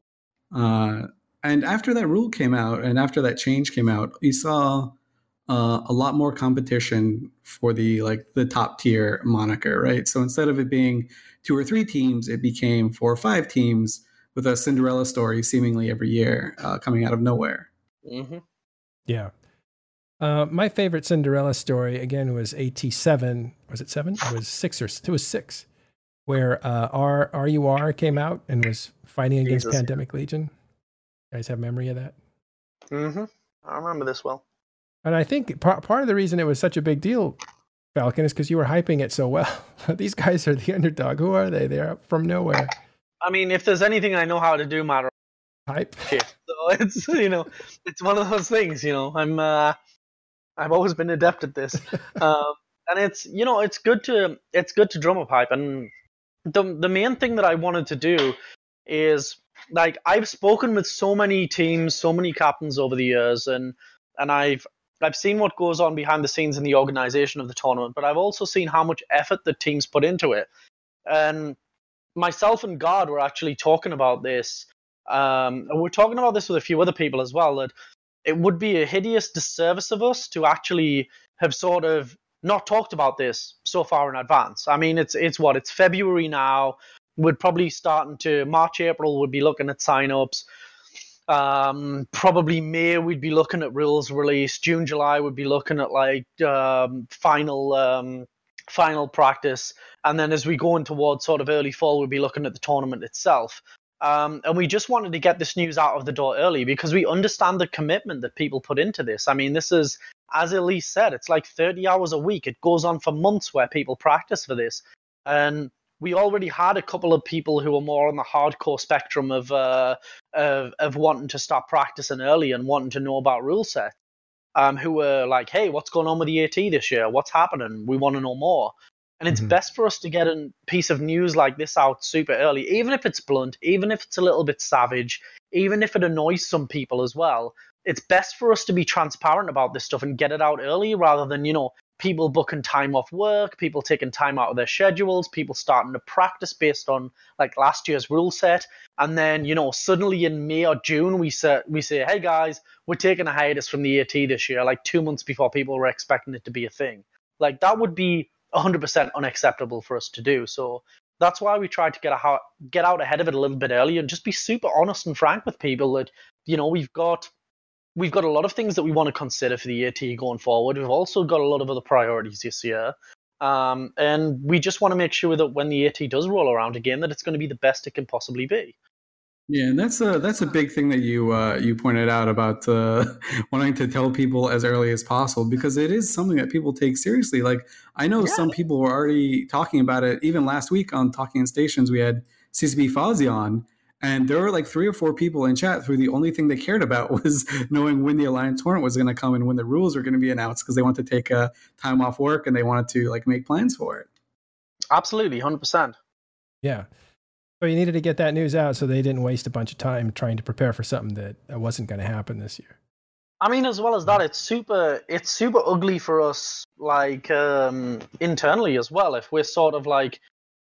Speaker 3: Uh, and after that rule came out and after that change came out, you saw uh, a lot more competition for the like the top tier moniker, right? So instead of it being two or three teams, it became four or five teams with a Cinderella story seemingly every year uh, coming out of nowhere.
Speaker 2: Mm-hmm.
Speaker 1: Yeah. Uh, my favorite Cinderella story, again, was A T seven. Was it seven? It was six or it was six, where uh, R, RUR came out and was fighting against
Speaker 2: Jesus.
Speaker 1: Pandemic Legion. You guys have memory of that?
Speaker 2: Mm-hmm. I remember this well.
Speaker 1: And I think part, part of the reason it was such a big deal, Falcon, is because you were hyping it so well. These guys are the underdog. Who are they? They're up from nowhere.
Speaker 2: I mean, if there's anything I know how to do, matter
Speaker 1: Hype.
Speaker 2: shit. So it's you know, it's one of those things. You know, I'm uh, I've always been adept at this, um, and it's you know, it's good to it's good to drum up hype. And the the main thing that I wanted to do is like I've spoken with so many teams, so many captains over the years, and and I've I've seen what goes on behind the scenes in the organization of the tournament, but I've also seen how much effort the teams put into it, and myself and God were actually talking about this. Um, and we're talking about this with a few other people as well, that it would be a hideous disservice of us to actually have sort of not talked about this so far in advance. I mean, it's it's what, it's February now. We're probably starting to, March, April, we'd be looking at sign-ups. Um, probably May, we'd be looking at rules release. June, July, we'd be looking at like um, final um, final practice. And then as we go in towards sort of early fall, we'll be looking at the tournament itself. Um, and we just wanted to get this news out of the door early because we understand the commitment that people put into this. I mean, this is, as Elise said, it's like thirty hours a week. It goes on for months where people practice for this. And we already had a couple of people who were more on the hardcore spectrum of, uh, of, of wanting to start practicing early and wanting to know about rule sets, um, who were like, hey, what's going on with the AT this year? What's happening? We want to know more. And it's mm-hmm. best for us to get a piece of news like this out super early, even if it's blunt, even if it's a little bit savage, even if it annoys some people as well. It's best for us to be transparent about this stuff and get it out early rather than, you know, people booking time off work, people taking time out of their schedules, people starting to practice based on like last year's rule set. And then, you know, suddenly in May or June, we say, we say, hey guys, we're taking a hiatus from the AT this year, like two months before people were expecting it to be a thing. Like that would be one hundred percent unacceptable for us to do. So that's why we tried to get a, get out ahead of it a little bit earlier and just be super honest and frank with people that, you know, we've got we've got a lot of things that we want to consider for the AT going forward. We've also got a lot of other priorities this year. Um, and we just want to make sure that when the AT does roll around again, that it's going to be the best it can possibly be.
Speaker 3: Yeah, and that's a that's a big thing that you uh, you pointed out about uh, wanting to tell people as early as possible, because it is something that people take seriously. Like I know yeah. some people were already talking about it. Even last week on Talking in Stations, we had C C B Fozzy on, and there were like three or four people in chat who the only thing they cared about was knowing when the Alliance tournament was going to come and when the rules were going to be announced, because they wanted to take a time off work and they wanted to like make plans for it.
Speaker 2: Absolutely, one hundred percent.
Speaker 1: Yeah. So you needed to get that news out so they didn't waste a bunch of time trying to prepare for something that wasn't going to happen this year.
Speaker 2: I mean, as well as that, it's super it's super ugly for us, like, um, internally as well. If we're sort of like,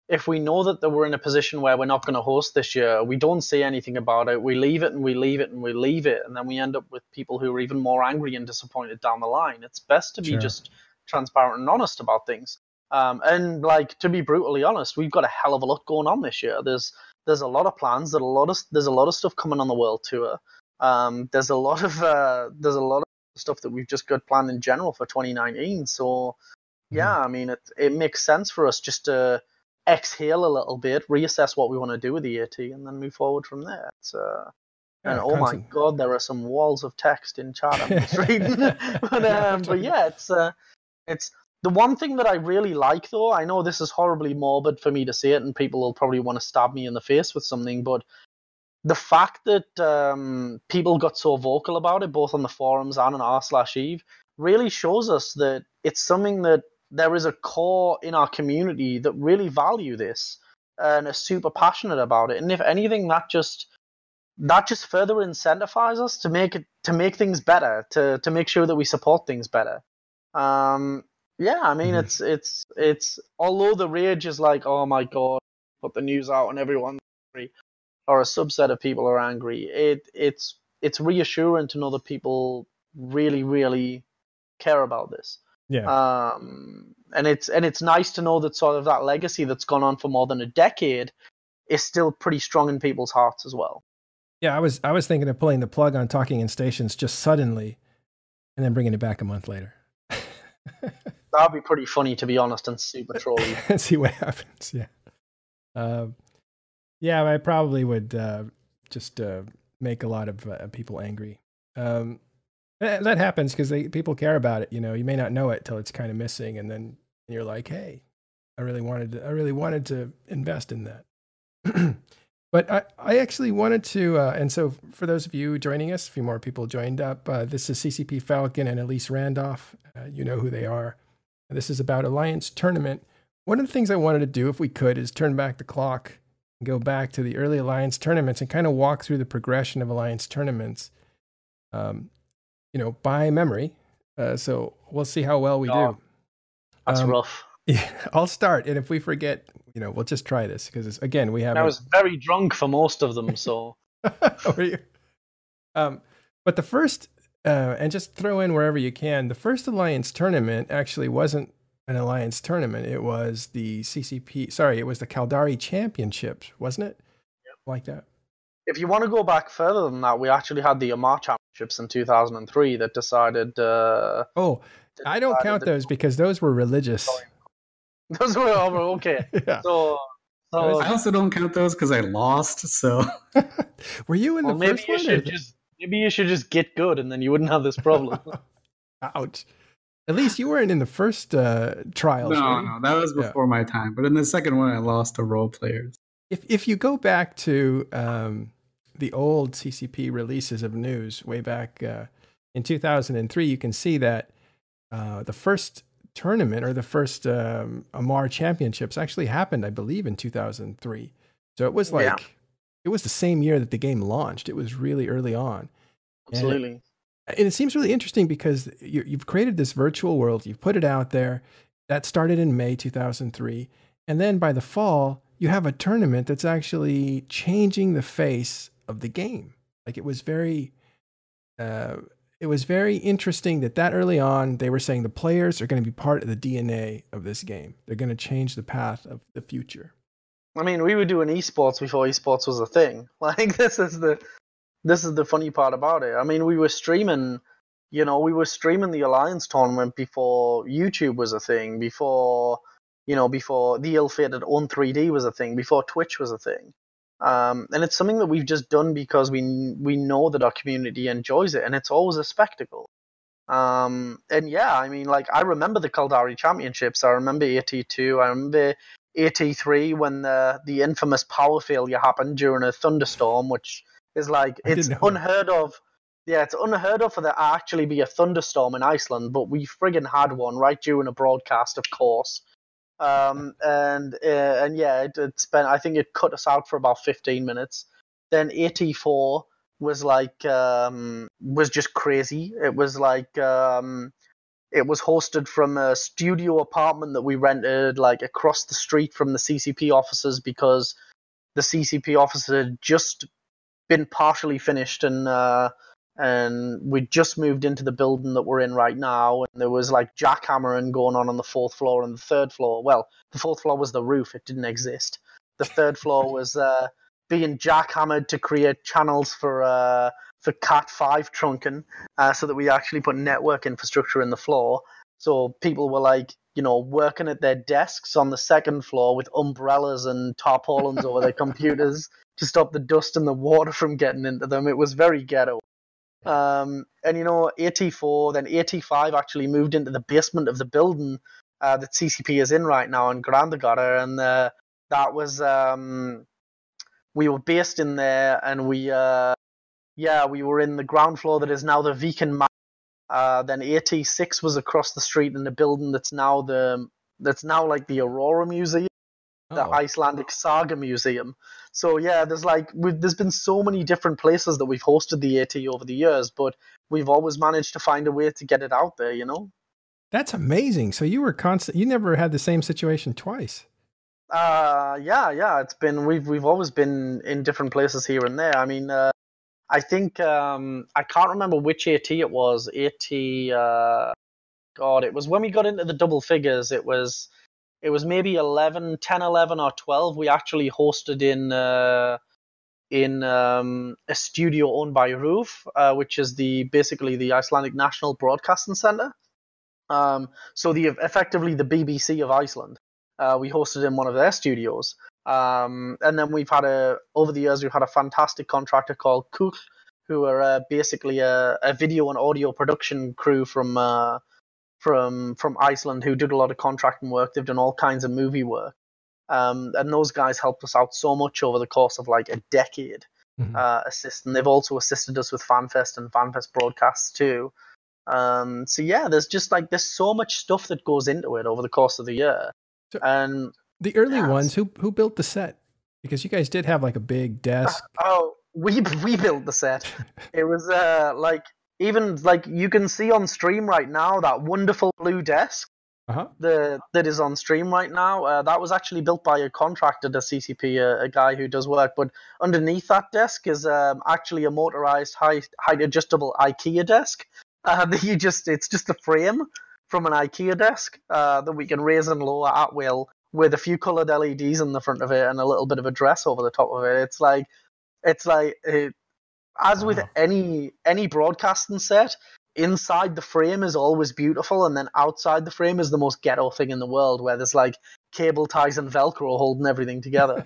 Speaker 2: if we know that we're in a position where we're not going to host this year, we don't say anything about it. We leave it and we leave it and we leave it, and then we end up with people who are even more angry and disappointed down the line. It's best to be
Speaker 1: Sure.
Speaker 2: just transparent and honest about things. Um, and like, to be brutally honest, we've got a hell of a lot going on this year. There's there's a lot of plans. There's a lot of there's a lot of stuff coming on the world tour. Um, there's a lot of uh, there's a lot of stuff that we've just got planned in general for twenty nineteen. So yeah, I mean, it it makes sense for us just to exhale a little bit, reassess what we want to do with the AT, and then move forward from there. It's, uh,
Speaker 1: Yeah,
Speaker 2: and oh my
Speaker 1: constant-
Speaker 2: god, there are some walls of text in chat I'm just reading. but, um, but yeah, it's uh, it's the one thing that I really like, though. I know this is horribly morbid for me to say it, and people will probably want to stab me in the face with something, but the fact that um, people got so vocal about it, both on the forums and on r slash Eve, really shows us that it's something that there is a core in our community that really value this and are super passionate about it. And if anything, that just that just further incentivizes us to make it to make things better, to to make sure that we support things better. Um, yeah, I mean,
Speaker 1: Mhm.
Speaker 2: it's it's it's although the rage is like, oh my god, put the news out and everyone's angry, or a subset of people are angry. It it's it's reassuring to know that people really really care about this.
Speaker 1: Yeah.
Speaker 2: Um, and it's and it's nice to know that sort of that legacy that's gone on for more than a decade is still pretty strong in people's hearts as well.
Speaker 1: Yeah, I was I was thinking of pulling the plug on Talking in Stations just suddenly, and then bringing it back a month later.
Speaker 2: That'd be pretty funny, to be honest, and super trolly.
Speaker 1: And see what happens. Yeah. Um, yeah, I probably would uh, just uh, make a lot of uh, people angry. Um, that that happens because people care about it. You know, you may not know it till it's kind of missing, and then you're like, "Hey, I really wanted to, I really wanted to invest in that." But I, I actually wanted to, uh, and so for those of you joining us, a few more people joined up. Uh, this is C C P Falcon and Elise Randolph. Uh, you know who they are. This is about Alliance Tournament. One of the things I wanted to do, if we could, is turn back the clock and go back to the early Alliance tournaments and kind of walk through the progression of Alliance tournaments, um, you know, by memory. Uh, so we'll see how well we
Speaker 2: Oh,
Speaker 1: do.
Speaker 2: That's
Speaker 1: Um,
Speaker 2: rough.
Speaker 1: Yeah, I'll start, and if we forget, you know, we'll just try this because again, we have.
Speaker 2: I
Speaker 1: a-
Speaker 2: was very drunk for most of them, so
Speaker 1: Were you? Um, but the first, uh, and just throw in wherever you can, the first Alliance tournament actually wasn't an Alliance tournament. It was the C C P, sorry, it was the Caldari Championships, wasn't it? Yep. Like that.
Speaker 2: if you want to go back further than that, we actually had the Amar Championships in two thousand three that decided. Uh,
Speaker 1: Oh, I don't
Speaker 2: decided
Speaker 1: count
Speaker 2: that-
Speaker 1: those because those were religious.
Speaker 2: Those were oh, okay.
Speaker 1: Yeah.
Speaker 2: So, so
Speaker 3: I also don't count those because I lost. So
Speaker 1: Were you in
Speaker 2: well,
Speaker 1: the
Speaker 2: maybe
Speaker 1: first
Speaker 2: you
Speaker 1: one?
Speaker 2: should
Speaker 1: or-
Speaker 2: just maybe you should just get good, and then you wouldn't have this problem.
Speaker 1: Ouch. At least you weren't in the first uh, trials.
Speaker 3: no,
Speaker 1: were you?
Speaker 3: no, that was
Speaker 1: Yeah.
Speaker 3: before my time. But in the second one, I lost to role players.
Speaker 1: If if you go back to um, the old C C P releases of news way back uh, in two thousand three, you can see that uh, the first tournament or the first um, Amar Championships actually happened, I believe, in two thousand three. So it was like
Speaker 2: Yeah.
Speaker 1: it was the same year that the game launched. It was really early on.
Speaker 2: Absolutely.
Speaker 1: And it seems really interesting because you, you've created this virtual world, you've put it out there. That started in May two thousand three. And then by the fall, you have a tournament that's actually changing the face of the game. Like it was very, uh, it was very interesting that that early on, they were saying the players are going to be part of the D N A of this game. They're going to change the path of the future.
Speaker 2: I mean, we were doing esports before esports was a thing. Like this is the this is the funny part about it. I mean, we were streaming, you know, we were streaming the Alliance tournament before YouTube was a thing, before you know, before the ill-fated Own three D was a thing, before Twitch was a thing. Um, and it's something that we've just done because we we know that our community enjoys it, and it's always a spectacle. Um, and yeah, I mean, like I remember the Caldari Championships. I remember A T two. I remember A T three when the the infamous power failure happened during a thunderstorm, which is like
Speaker 1: I
Speaker 2: it's
Speaker 1: didn't know that.
Speaker 2: unheard of. Yeah, it's unheard of for there to actually be a thunderstorm in Iceland, but we friggin' had one right during a broadcast, of course. Um, and uh, and yeah, it, it spent. I think it cut us out for about fifteen minutes. Then A T four was like um, was just crazy. It was like um, It was hosted from a studio apartment that we rented like across the street from the C C P offices, because the C C P offices had just been partially finished, and uh, and we just moved into the building that we're in right now, and there was like jackhammering going on on the fourth floor and the third floor. Well, the fourth floor was the roof; it didn't exist. The third floor was uh, being jackhammered to create channels for uh, for Cat five trunking, uh, so that we actually put network infrastructure in the floor. So people were like, you know, working at their desks on the second floor with umbrellas and tarpaulins over their computers to stop the dust and the water from getting into them. It was very ghetto. Um, and, you know, A T four, then A T five actually moved into the basement of the building uh, that C C P is in right now in Grandegata. And uh, that was, um, we were based in there, and we, uh, yeah, we were in the ground floor that is now the Viken. Uh, then A T six was across the street in the building that's now the that's now like the Aurora Museum, the
Speaker 1: Oh.
Speaker 2: Icelandic Saga Museum. So yeah, there's like we've, there's been so many different places that we've hosted the AT over the years, but we've always managed to find a way to get it out there, you know.
Speaker 1: That's amazing. So you were constant. You never had the same situation twice.
Speaker 2: Uh, yeah, yeah. It's been we've we've always been in different places here and there. I mean, uh, I think um, I can't remember which AT it was. AT, uh, God, it was when we got into the double figures. It was, it was maybe eleven, ten, eleven, or twelve. We actually hosted in uh, in um, a studio owned by RÚV, uh, which is the basically the Icelandic National Broadcasting Centre. Um, so the effectively the B B C of Iceland. Uh, we hosted in one of their studios. Um, and then we've had a, over the years, we've had a fantastic contractor called Kukl, who are uh, basically a, a video and audio production crew from uh, from from Iceland, who did a lot of contracting work. They've done all kinds of movie work. Um, and those guys helped us out so much over the course of like a decade, mm-hmm. uh, assisting. They've also assisted us with FanFest and FanFest broadcasts too. Um, so yeah, there's just like, there's so much stuff that goes into it over the course of the year.
Speaker 1: So-
Speaker 2: and
Speaker 1: The early
Speaker 2: Yes.
Speaker 1: ones, who who built the set? Because you guys did have like a big desk.
Speaker 2: Oh, we we built the set. It was uh like even like you can see on stream right now that wonderful blue desk
Speaker 1: Uh-huh.
Speaker 2: the that is on stream right now. Uh, that was actually built by a contractor to C C P, a, a guy who does work. But underneath that desk is um, actually a motorized high height adjustable IKEA desk. Uh, that you just it's just a frame from an IKEA desk uh, that we can raise and lower at will, with a few colored L E Ds in the front of it and a little bit of a dress over the top of it. It's like, it's like, it, as with
Speaker 1: Wow.
Speaker 2: any any broadcasting set, inside the frame is always beautiful, and then outside the frame is the most ghetto thing in the world, where there's like cable ties and Velcro holding everything together.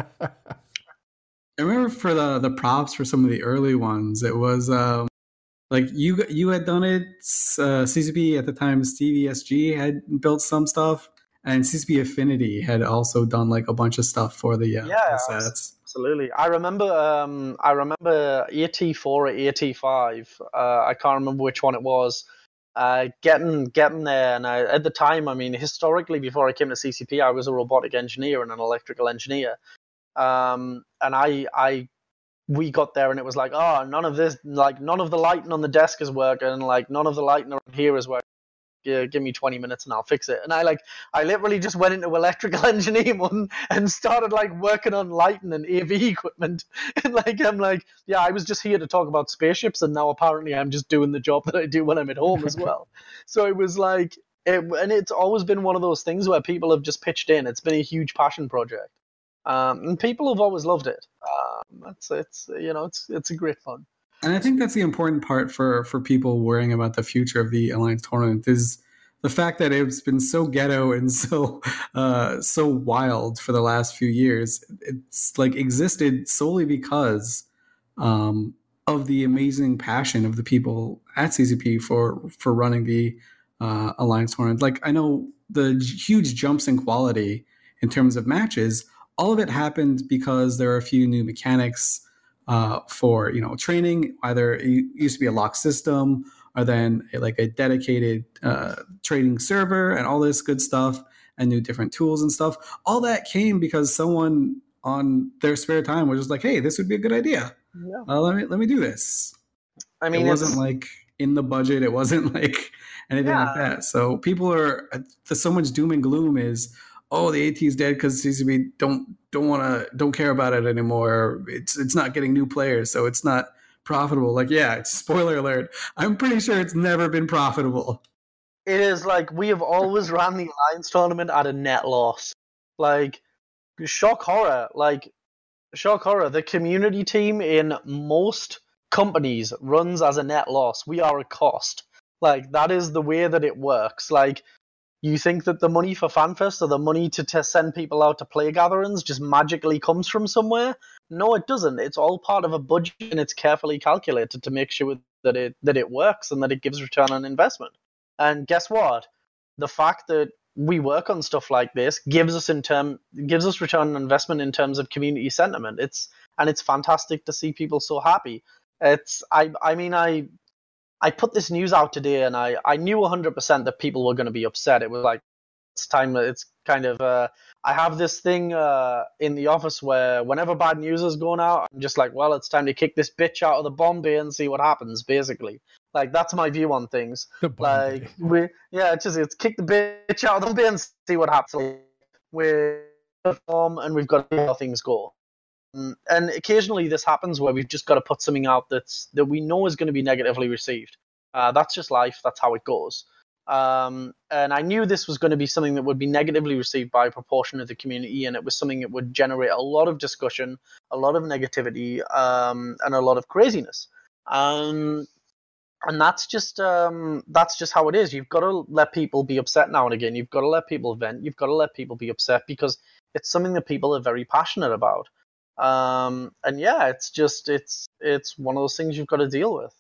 Speaker 3: I remember for the the props for some of the early ones, it was um, like you you had done it. Uh, C C P at the time, Stevie S G had built some stuff, and C C P Affinity had also done like a bunch of stuff for the, uh,
Speaker 2: Yeah,
Speaker 3: the sets.
Speaker 2: Absolutely. I remember um, I remember A T four or A T five. Uh, I can't remember which one it was. Uh, getting getting there, and I, at the time, I mean, historically, before I came to C C P, I was a robotic engineer and an electrical engineer. Um, and I I we got there, and it was like, oh, none of this, like none of the lighting on the desk is working, like none of the lighting around here is working. Yeah, give me twenty minutes and I'll fix it. And I like, I literally just went into electrical engineering and started like working on lighting and A V equipment. And like, I'm like, yeah, I was just here to talk about spaceships, and now apparently I'm just doing the job that I do when I'm at home as well. So it was like, it, and it's always been one of those things where people have just pitched in. It's been a huge passion project, um, and people have always loved it. Um, it's, it's, you know, it's, it's a great fun.
Speaker 3: And I think that's the important part for, for people worrying about the future of the Alliance tournament is the fact that it's been so ghetto and so uh, so wild for the last few years. It's like existed solely because um, of the amazing passion of the people at C C P for for running the uh, Alliance tournament. Like, I know the huge jumps in quality in terms of matches. All of it happened because there are a few new mechanics. Uh, for, you know, training, either it used to be a lock system or then a, like a dedicated uh, trading server and all this good stuff and new different tools and stuff. All that came because someone on their spare time was just like, hey, this would be a good idea.
Speaker 2: Yeah.
Speaker 3: Uh, let me let me do this.
Speaker 2: I mean,
Speaker 3: it wasn't
Speaker 2: it's,
Speaker 3: like in the budget. It wasn't like anything
Speaker 2: Yeah.
Speaker 3: like that. So people are there's so much doom and gloom is, oh, the AT is dead because C C P don't don't want to don't care about it anymore. It's it's not getting new players, so it's not profitable. Like, yeah, it's spoiler alert. I'm pretty sure it's never been profitable.
Speaker 2: It is like we have always ran the Alliance tournament at a net loss. Like, shock horror. Like, shock horror. The community team in most companies runs as a net loss. We are a cost. Like, that is the way that it works. Like, you think that the money for FanFest or the money to, to send people out to play gatherings just magically comes from somewhere? No, it doesn't. It's all part of a budget, and it's carefully calculated to make sure that it that it works and that it gives return on investment. And guess what? The fact that we work on stuff like this gives us in term gives us return on investment in terms of community sentiment. It's and it's fantastic to see people so happy. It's I I mean I I put this news out today, and I, I knew one hundred percent that people were going to be upset. It was like, it's time, it's kind of, uh, I have this thing uh, in the office where whenever bad news is going out, I'm just like, well, it's time to kick this bitch out of the bomb bay and see what happens, basically. Like, that's my view on things. Like, we, yeah, it's just, it's kick the bitch out of the bay and see what happens. Like, we're perform and we've got to see how things go. And occasionally this happens where we've just got to put something out that's that we know is going to be negatively received. Uh, that's just life. That's how it goes. Um, and I knew this was going to be something that would be negatively received by a proportion of the community, and it was something that would generate a lot of discussion, a lot of negativity, um, and a lot of craziness. Um, and that's just um, that's just how it is. You've got to let people be upset now and again. You've got to let people vent. You've got to let people be upset because it's something that people are very passionate about. Um, and yeah, it's just, it's, it's one of those things you've got to deal with.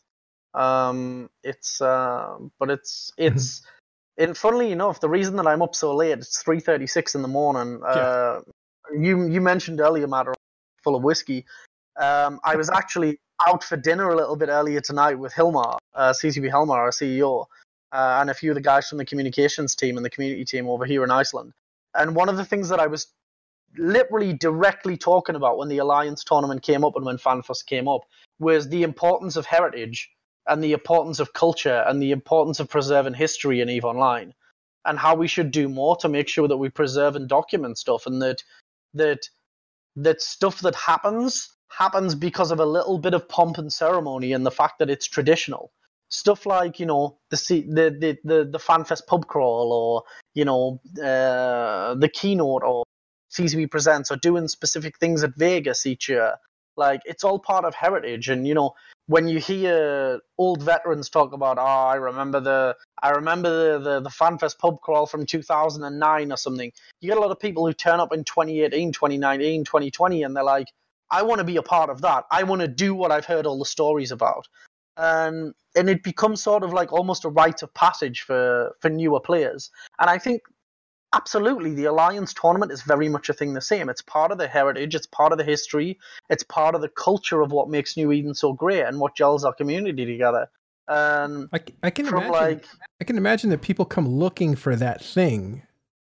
Speaker 2: Um, it's, uh, but it's, it's, and funnily enough, the reason that I'm up so late, it's three thirty-six in the morning. Uh, yeah. you, you mentioned earlier, Matt, full of whiskey. Um, I was actually out for dinner a little bit earlier tonight with Hilmar, uh, C C P Hilmar, our C E O, uh, and a few of the guys from the communications team and the community team over here in Iceland. And one of the things that I was literally directly talking about when the Alliance tournament came up and when FanFest came up was the importance of heritage and the importance of culture and the importance of preserving history in EVE Online, and how we should do more to make sure that we preserve and document stuff, and that that that stuff that happens happens because of a little bit of pomp and ceremony and the fact that it's traditional. Stuff like, you know, the the the the, the FanFest pub crawl, or, you know, uh, the keynote, or C C P Presents, or doing specific things at Vegas each year. Like, it's all part of heritage. And, you know, when you hear old veterans talk about, oh, I remember the I remember the, the, the FanFest pub crawl from two thousand nine or something, you get a lot of people who turn up in twenty eighteen, twenty nineteen, twenty twenty, and they're like, I want to be a part of that. I want to do what I've heard all the stories about. And and it becomes sort of like almost a rite of passage for, for newer players. And I think absolutely, the Alliance tournament is very much a thing the same. It's part of the heritage, it's part of the history, it's part of the culture of what makes New Eden so great and what gels our community together. Um,
Speaker 1: I, I can imagine.
Speaker 2: Like,
Speaker 1: I can imagine that people come looking for that thing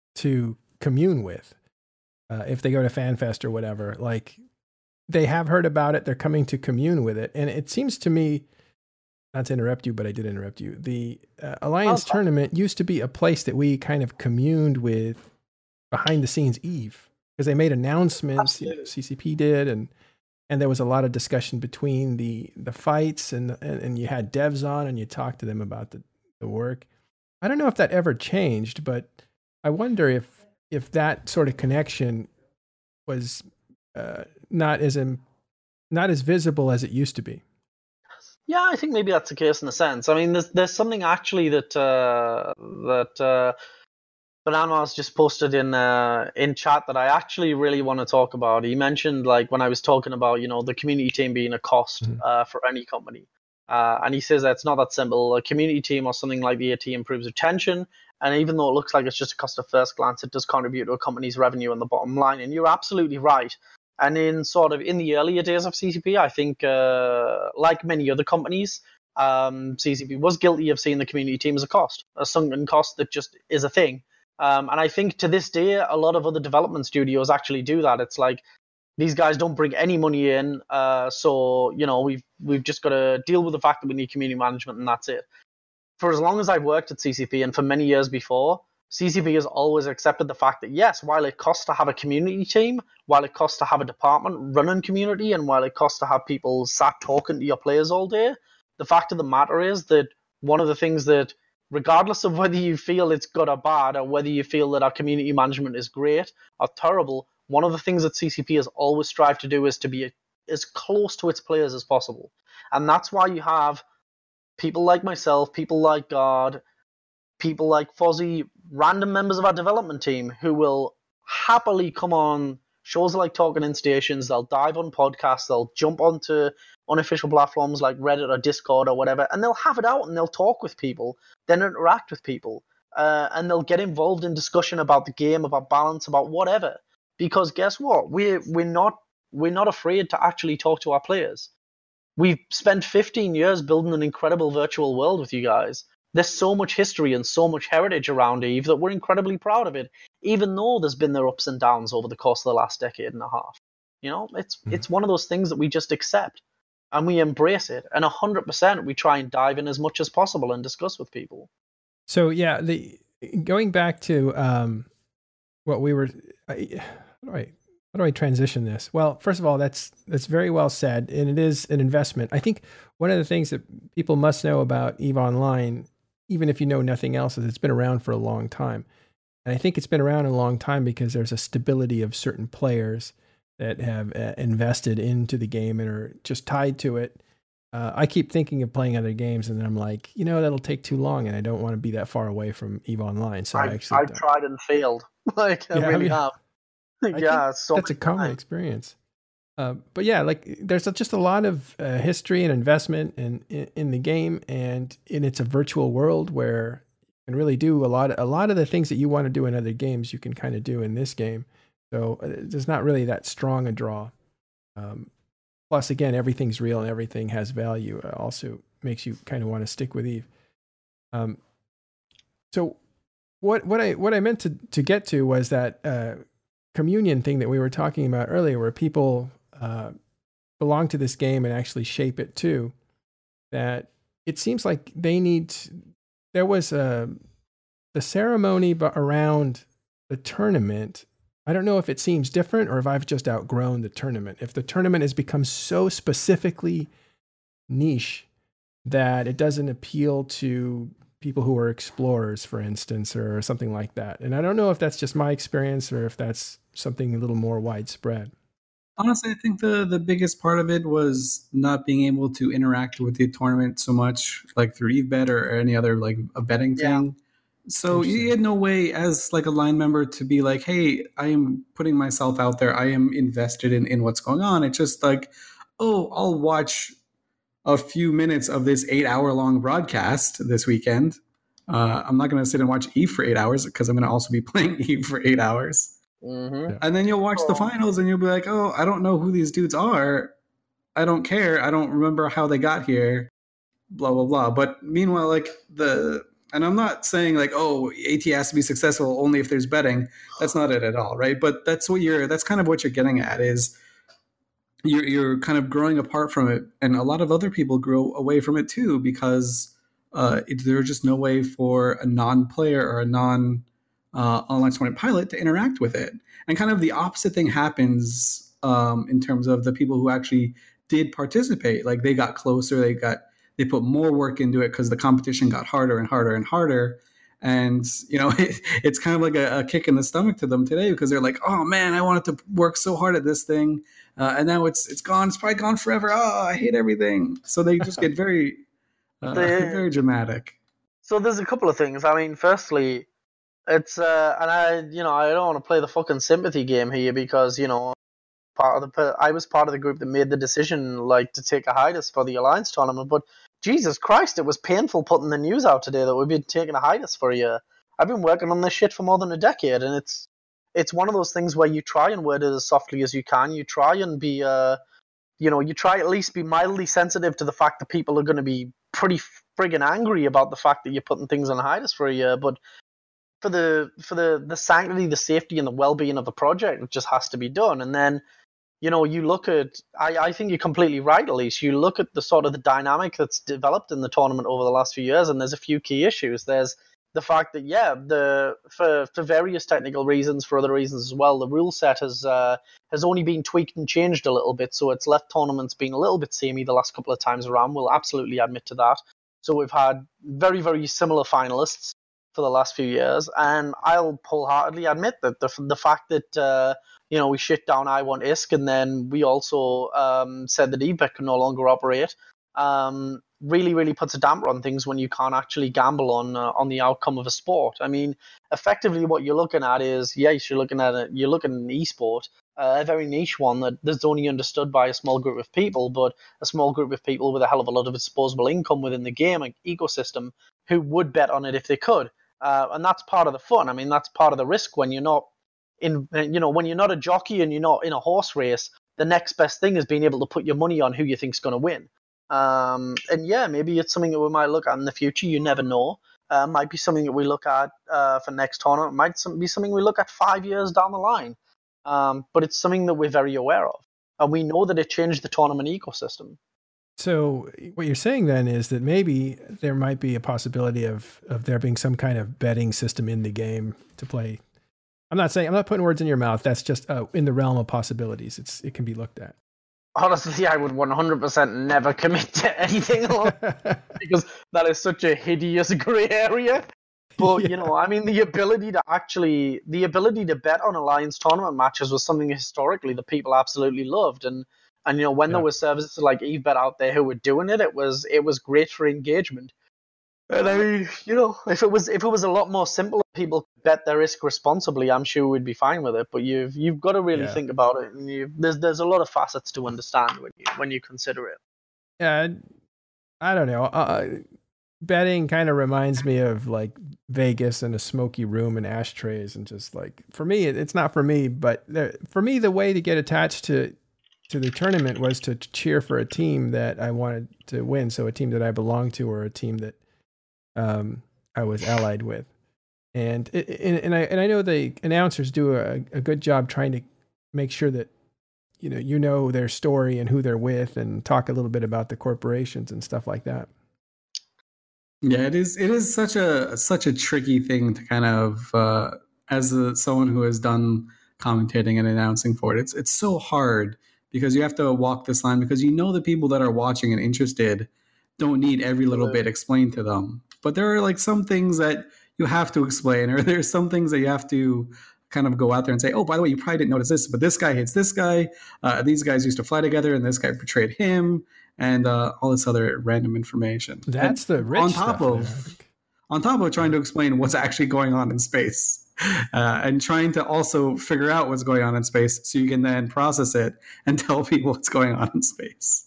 Speaker 1: to commune with. Uh, if they go to FanFest or whatever, like, they have heard about it, they're coming to commune with it, and it seems to me. Not to interrupt you, but I did interrupt you. The uh, Alliance oh, tournament used to be a place that we kind of communed with behind the scenes EVE, because they made announcements, you know, C C P did, and and there was a lot of discussion between the the fights, and and, and you had devs on and you talked to them about the, the work. I don't know if that ever changed, but I wonder if if that sort of connection was uh, not as in, not as visible as it used to be.
Speaker 2: Yeah, I think maybe that's the case in a sense. I mean, there's there's something actually that uh, that uh, Bananmas just posted in uh, in chat that I actually really want to talk about. He mentioned, like, when I was talking about, you know, the community team being a cost mm-hmm. uh, for any company, uh, and he says that it's not that simple. A community team or something like the AT improves retention, and even though it looks like it's just a cost at first glance, it does contribute to a company's revenue and the bottom line. And you're absolutely right. And in sort of in the earlier days of C C P, I think, uh, like many other companies, um, C C P was guilty of seeing the community team as a cost, a sunken cost that just is a thing. Um, and I think to this day, a lot of other development studios actually do that. It's like, these guys don't bring any money in, uh, so, you know, we've we've just got to deal with the fact that we need community management, and that's it. for as long as I've worked at C C P and for many years before, C C P has always accepted the fact that, yes, while it costs to have a community team, while it costs to have a department running community, and while it costs to have people sat talking to your players all day, the fact of the matter is that one of the things that, regardless of whether you feel it's good or bad, or whether you feel that our community management is great or terrible, one of the things that C C P has always strived to do is to be as close to its players as possible. And that's why you have people like myself, people like God, people like Fozzie, random members of our development team who will happily come on shows like Talking In Stations, they'll dive on podcasts, they'll jump onto unofficial platforms like Reddit or Discord or whatever, and they'll have it out and they'll talk with people, then interact with people, uh, and they'll get involved in discussion about the game, about balance, about whatever. Because guess what? We're, we're, not, we're not afraid to actually talk to our players. We've spent fifteen years building an incredible virtual world with you guys. There's so much history and so much heritage around EVE that we're incredibly proud of it, even though there's been their ups and downs over the course of the last decade and a half. You know, it's mm. it's one of those things that we just accept and we embrace it. And one hundred percent we try and dive in as much as possible and discuss with people.
Speaker 1: So, yeah, the going back to um, what we were... I, how do I... How do I transition this? Well, first of all, that's that's very well said, and it is an investment. I think one of the things that people must know about EVE Online, even if you know nothing else, is it's been around for a long time. And I think it's been around a long time because there's a stability of certain players that have uh, invested into the game and are just tied to it. Uh, I keep thinking of playing other games, and then I'm like, you know, that'll take too long, and I don't want to be that far away from EVE Online. So I,
Speaker 2: I
Speaker 1: actually
Speaker 2: I've don't. tried and failed. Like I
Speaker 1: yeah,
Speaker 2: really
Speaker 1: I mean,
Speaker 2: have. Yeah, so
Speaker 1: that's a common times. experience. Uh, but yeah, like there's just a lot of uh, history and investment in, in in the game, and in it's a virtual world where you can really do a lot of, a lot of the things that you want to do in other games you can kind of do in this game. So uh, there's not really that strong a draw. Um, plus, again, everything's real and everything has value. It also makes you kind of want to stick with EVE. Um, so what what I what I meant to to get to was that. Uh, communion thing that we were talking about earlier, where people uh, belong to this game and actually shape it too, that it seems like they need, there was a, the ceremony but around the tournament. I don't know if it seems different or if I've just outgrown the tournament. If the tournament has become so specifically niche that it doesn't appeal to people who are explorers, for instance, or something like that. And I don't know if that's just my experience or if that's something a little more widespread.
Speaker 3: Honestly, I think the, the biggest part of it was not being able to interact with the tournament so much, like through EveBet or, or any other like a betting yeah. thing. So you had no way as like a line member to be like, hey, I am putting myself out there. I am invested in, in what's going on. It's just like, oh, I'll watch a few minutes of this eight hour long broadcast this weekend. Uh, I'm not going to sit and watch EVE for eight hours because I'm going to also be playing EVE for eight hours.
Speaker 2: Mm-hmm.
Speaker 3: And then you'll watch the finals and you'll be like, oh, I don't know who these dudes are. I don't care. I don't remember how they got here. Blah, blah, blah. But meanwhile, like the, and I'm not saying like, oh, AT has to be successful only if there's betting. That's not it at all. Right. But that's what you're, that's kind of what you're getting at is, You're, you're kind of growing apart from it, and a lot of other people grow away from it too because uh, it, there's just no way for a non-player or a non uh, online tournament pilot to interact with it. And kind of the opposite thing happens um, in terms of the people who actually did participate. Like they got closer, they got they put more work into it because the competition got harder and harder and harder. And, you know, it, it's kind of like a, a kick in the stomach to them today because they're like, oh, man, I wanted to work so hard at this thing. Uh, and now it's it's gone. It's probably gone forever. Oh, I hate everything. So they just get very, uh, they, very dramatic.
Speaker 2: So there's a couple of things. I mean, firstly, it's, uh, and I, you know, I don't want to play the fucking sympathy game here because, you know, part of the I was part of the group that made the decision, like, to take a hiatus for the Alliance tournament. But Jesus Christ, it was painful putting the news out today that we've been taking a hiatus for a year. I've been working on this shit for more than a decade, and it's it's one of those things where you try and word it as softly as you can. You try and be, uh, you know, you try at least be mildly sensitive to the fact that people are going to be pretty friggin' angry about the fact that you're putting things on hiatus for a year. But for the for the the sanctity, the safety, and the well-being of the project, it just has to be done. And then, you know, you look at, I, I think you're completely right, Elise. You look at the sort of the dynamic that's developed in the tournament over the last few years, and there's a few key issues. There's the fact that, yeah, the for, for various technical reasons, for other reasons as well, the rule set has uh, has only been tweaked and changed a little bit, so it's left tournaments being a little bit samey the last couple of times around. We'll absolutely admit to that. So we've had very, very similar finalists for the last few years, and I'll wholeheartedly admit that the the fact that uh, you know we shit down I Want ISK, and then we also um, said that E B E T can no longer operate, um, really, really puts a damper on things when you can't actually gamble on uh, on the outcome of a sport. I mean, effectively, what you're looking at is, yes, you're looking at it, you're looking at an e-sport, uh, a very niche one that that's only understood by a small group of people, but a small group of people with a hell of a lot of disposable income within the gaming ecosystem who would bet on it if they could. Uh, and that's part of the fun. I mean, that's part of the risk when you're not in, you know, when you're not a jockey and you're not in a horse race. The next best thing is being able to put your money on who you think's going to win. Um, and yeah, maybe it's something that we might look at in the future. You never know. Uh, might be something that we look at uh, for next tournament. Might some, be something we look at five years down the line. Um, but it's something that we're very aware of, and we know that it changed the tournament ecosystem.
Speaker 1: So what you're saying then is that maybe there might be a possibility of of there being some kind of betting system in the game to play. I'm not saying, I'm not putting words in your mouth. That's just uh, in the realm of possibilities. It's it can be looked at.
Speaker 2: Honestly, I would one hundred percent never commit to anything along because that is such a hideous gray area. But, yeah. you know, I mean, the ability to actually, the ability to bet on Alliance tournament matches was something historically that people absolutely loved. And, and you know, when yeah. there were services like EveBet out there who were doing it, it was it was great for engagement. And I mean, you know, if it was if it was a lot more simple, people could bet their risk responsibly, I'm sure we'd be fine with it. But you've you've got to really yeah. think about it, and you there's there's a lot of facets to understand when you when you consider it.
Speaker 1: Yeah, I don't know. Uh, betting kind of reminds me of like Vegas and a smoky room and ashtrays, and just like for me, it, it's not for me. But there, for me, the way to get attached to to the tournament was to cheer for a team that I wanted to win, so a team that I belonged to, or a team that um, I was allied with. And, it, and and I and I know the announcers do a, a good job trying to make sure that you know you know their story and who they're with, and talk a little bit about the corporations and stuff like that.
Speaker 3: Yeah, it is. It is such a such a tricky thing to kind of uh, as a, someone who has done commentating and announcing for it. It's it's so hard because you have to walk this line because you know the people that are watching and interested don't need every little bit explained to them. But there are like some things that you have to explain, or there's some things that you have to kind of go out there and say, oh, by the way, you probably didn't notice this, but this guy hates this guy. Uh, these guys used to fly together, and this guy betrayed him, and uh, all this other random information.
Speaker 1: That's and the rich
Speaker 3: on top
Speaker 1: stuff
Speaker 3: of
Speaker 1: there.
Speaker 3: On top of trying to explain what's actually going on in space, uh, and trying to also figure out what's going on in space so you can then process it and tell people what's going on in space.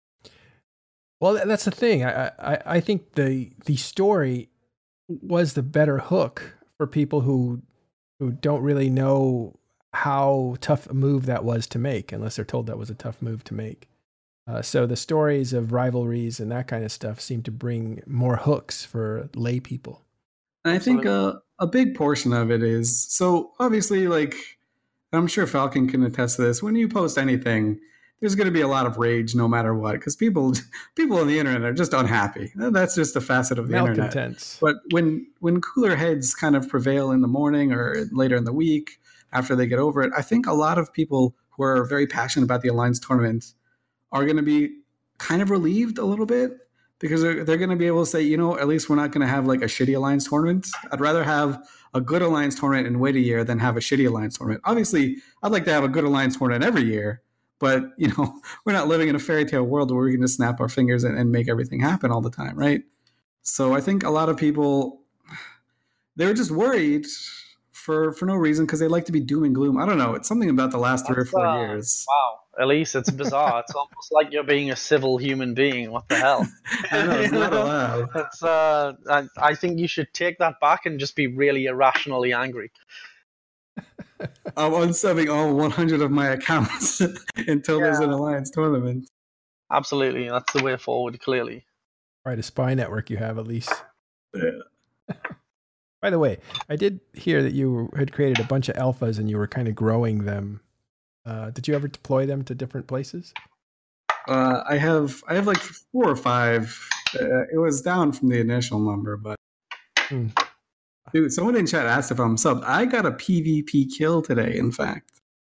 Speaker 1: Well, that's the thing. I, I, I think the the story was the better hook for people who who don't really know how tough a move that was to make, unless they're told that was a tough move to make. Uh, so the stories of rivalries and that kind of stuff seem to bring more hooks for lay people.
Speaker 3: And I think uh, a big portion of it is, so obviously, like, I'm sure Falcon can attest to this, when you post anything, there's going to be a lot of rage no matter what, because people people on the internet are just unhappy. That's just a facet of the internet.
Speaker 1: Malcontents.
Speaker 3: But when when cooler heads kind of prevail in the morning or later in the week after they get over it, I think a lot of people who are very passionate about the Alliance tournament are going to be kind of relieved a little bit, because they're, they're going to be able to say, you know, at least we're not going to have like a shitty Alliance tournament. I'd rather have a good Alliance tournament and wait a year than have a shitty Alliance tournament. Obviously, I'd like to have a good Alliance tournament every year. But, you know, we're not living in a fairy tale world where we can just snap our fingers and, and make everything happen all the time, right? So I think a lot of people, they're just worried for for no reason because they like to be doom and gloom. I don't know. It's something about the last That's, three or four
Speaker 2: uh,
Speaker 3: years.
Speaker 2: Wow. Elise, it's bizarre. It's almost like you're being a civil human being. What the hell?
Speaker 3: I know, it's not allowed.
Speaker 2: It's, uh, I, I think you should take that back and just be really irrationally angry.
Speaker 3: I'm unsubbing all one hundred of my accounts until yeah. there's an Alliance tournament.
Speaker 2: Absolutely. That's the way forward, clearly.
Speaker 1: Right, a spy network you have, at least.
Speaker 3: Yeah.
Speaker 1: By the way, I did hear that you had created a bunch of alphas and you were kind of growing them Uh, did you ever deploy them to different places?
Speaker 3: Uh, I have I have like four or five. Uh, it was down from the initial number, but
Speaker 1: Hmm.
Speaker 3: dude, someone in chat asked if I'm subbed. I got a PvP kill today. In fact,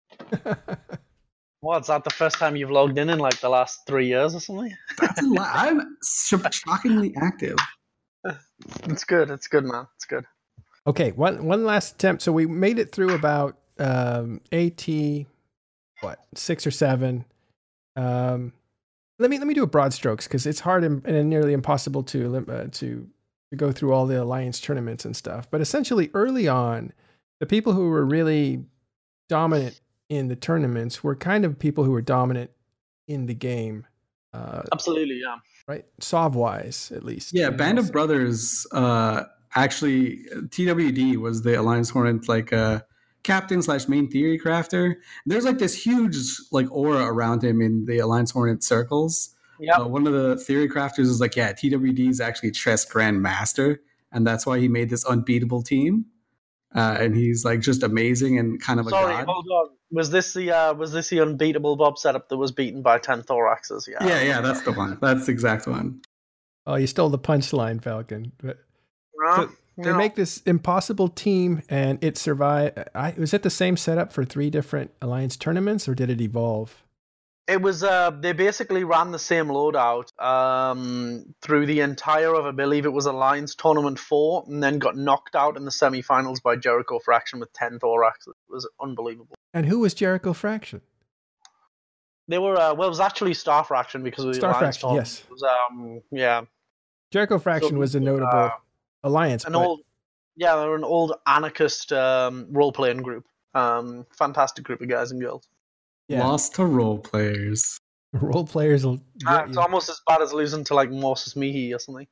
Speaker 2: What, is that the first time you've logged in in like the last three years or something?
Speaker 3: that's a lot. I'm sh- shockingly active.
Speaker 2: It's good. It's good, man. It's good.
Speaker 1: Okay, one one last attempt. So we made it through about um, AT, what, six or seven. Um, let me let me do a broad strokes because it's hard and, and nearly impossible to lim- uh, to to go through all the alliance tournaments and stuff. But essentially, early on, the people who were really dominant in the tournaments were kind of people who were dominant in the game. Uh,
Speaker 2: Absolutely, yeah.
Speaker 1: right, Sov wise at least.
Speaker 3: Yeah,
Speaker 1: You know,
Speaker 3: Band of
Speaker 1: so-
Speaker 3: Brothers. Uh, actually, T W D was the Alliance Tournament like uh, captain slash main theory crafter. There's like this huge like aura around him in the Alliance Hornet circles.
Speaker 2: Yeah.
Speaker 3: Uh, one of the theory crafters is like, yeah, T W D is actually chess grandmaster, and that's why he made this unbeatable team. Uh, and he's like just amazing and kind of a
Speaker 2: Sorry,
Speaker 3: god.
Speaker 2: hold on. Was this the uh, was this the unbeatable Bob setup that was beaten by ten thoraxes? Yeah.
Speaker 3: Yeah, yeah, that's the one. That's the exact one.
Speaker 1: Oh, you stole the punchline, Falcon. But
Speaker 2: No,
Speaker 1: so they
Speaker 2: no.
Speaker 1: make this impossible team, and it survived. I, was it the same setup for three different alliance tournaments, or did it evolve?
Speaker 2: It was uh, they basically ran the same loadout um, through the entire of I believe it was Alliance Tournament four, and then got knocked out in the semi-finals by Jericho Fraction with ten thoraxes. It was unbelievable.
Speaker 1: And who was Jericho Fraction?
Speaker 2: They were uh, well, it was actually Star Fraction because of the
Speaker 1: Star
Speaker 2: Alliance
Speaker 1: Fraction,
Speaker 2: Tournament.
Speaker 1: yes.
Speaker 2: It was, um, yeah,
Speaker 1: Jericho Fraction
Speaker 2: So,
Speaker 1: was a
Speaker 2: uh,
Speaker 1: notable alliance.
Speaker 2: an
Speaker 1: but-
Speaker 2: old, yeah, they were an old anarchist um, role-playing group. Um, fantastic group of guys and girls.
Speaker 1: yeah,
Speaker 3: Lost to role players.
Speaker 1: role players will
Speaker 2: Ah,
Speaker 1: get
Speaker 2: it's
Speaker 1: you.
Speaker 2: almost as bad as losing to like Moses Mihi or something.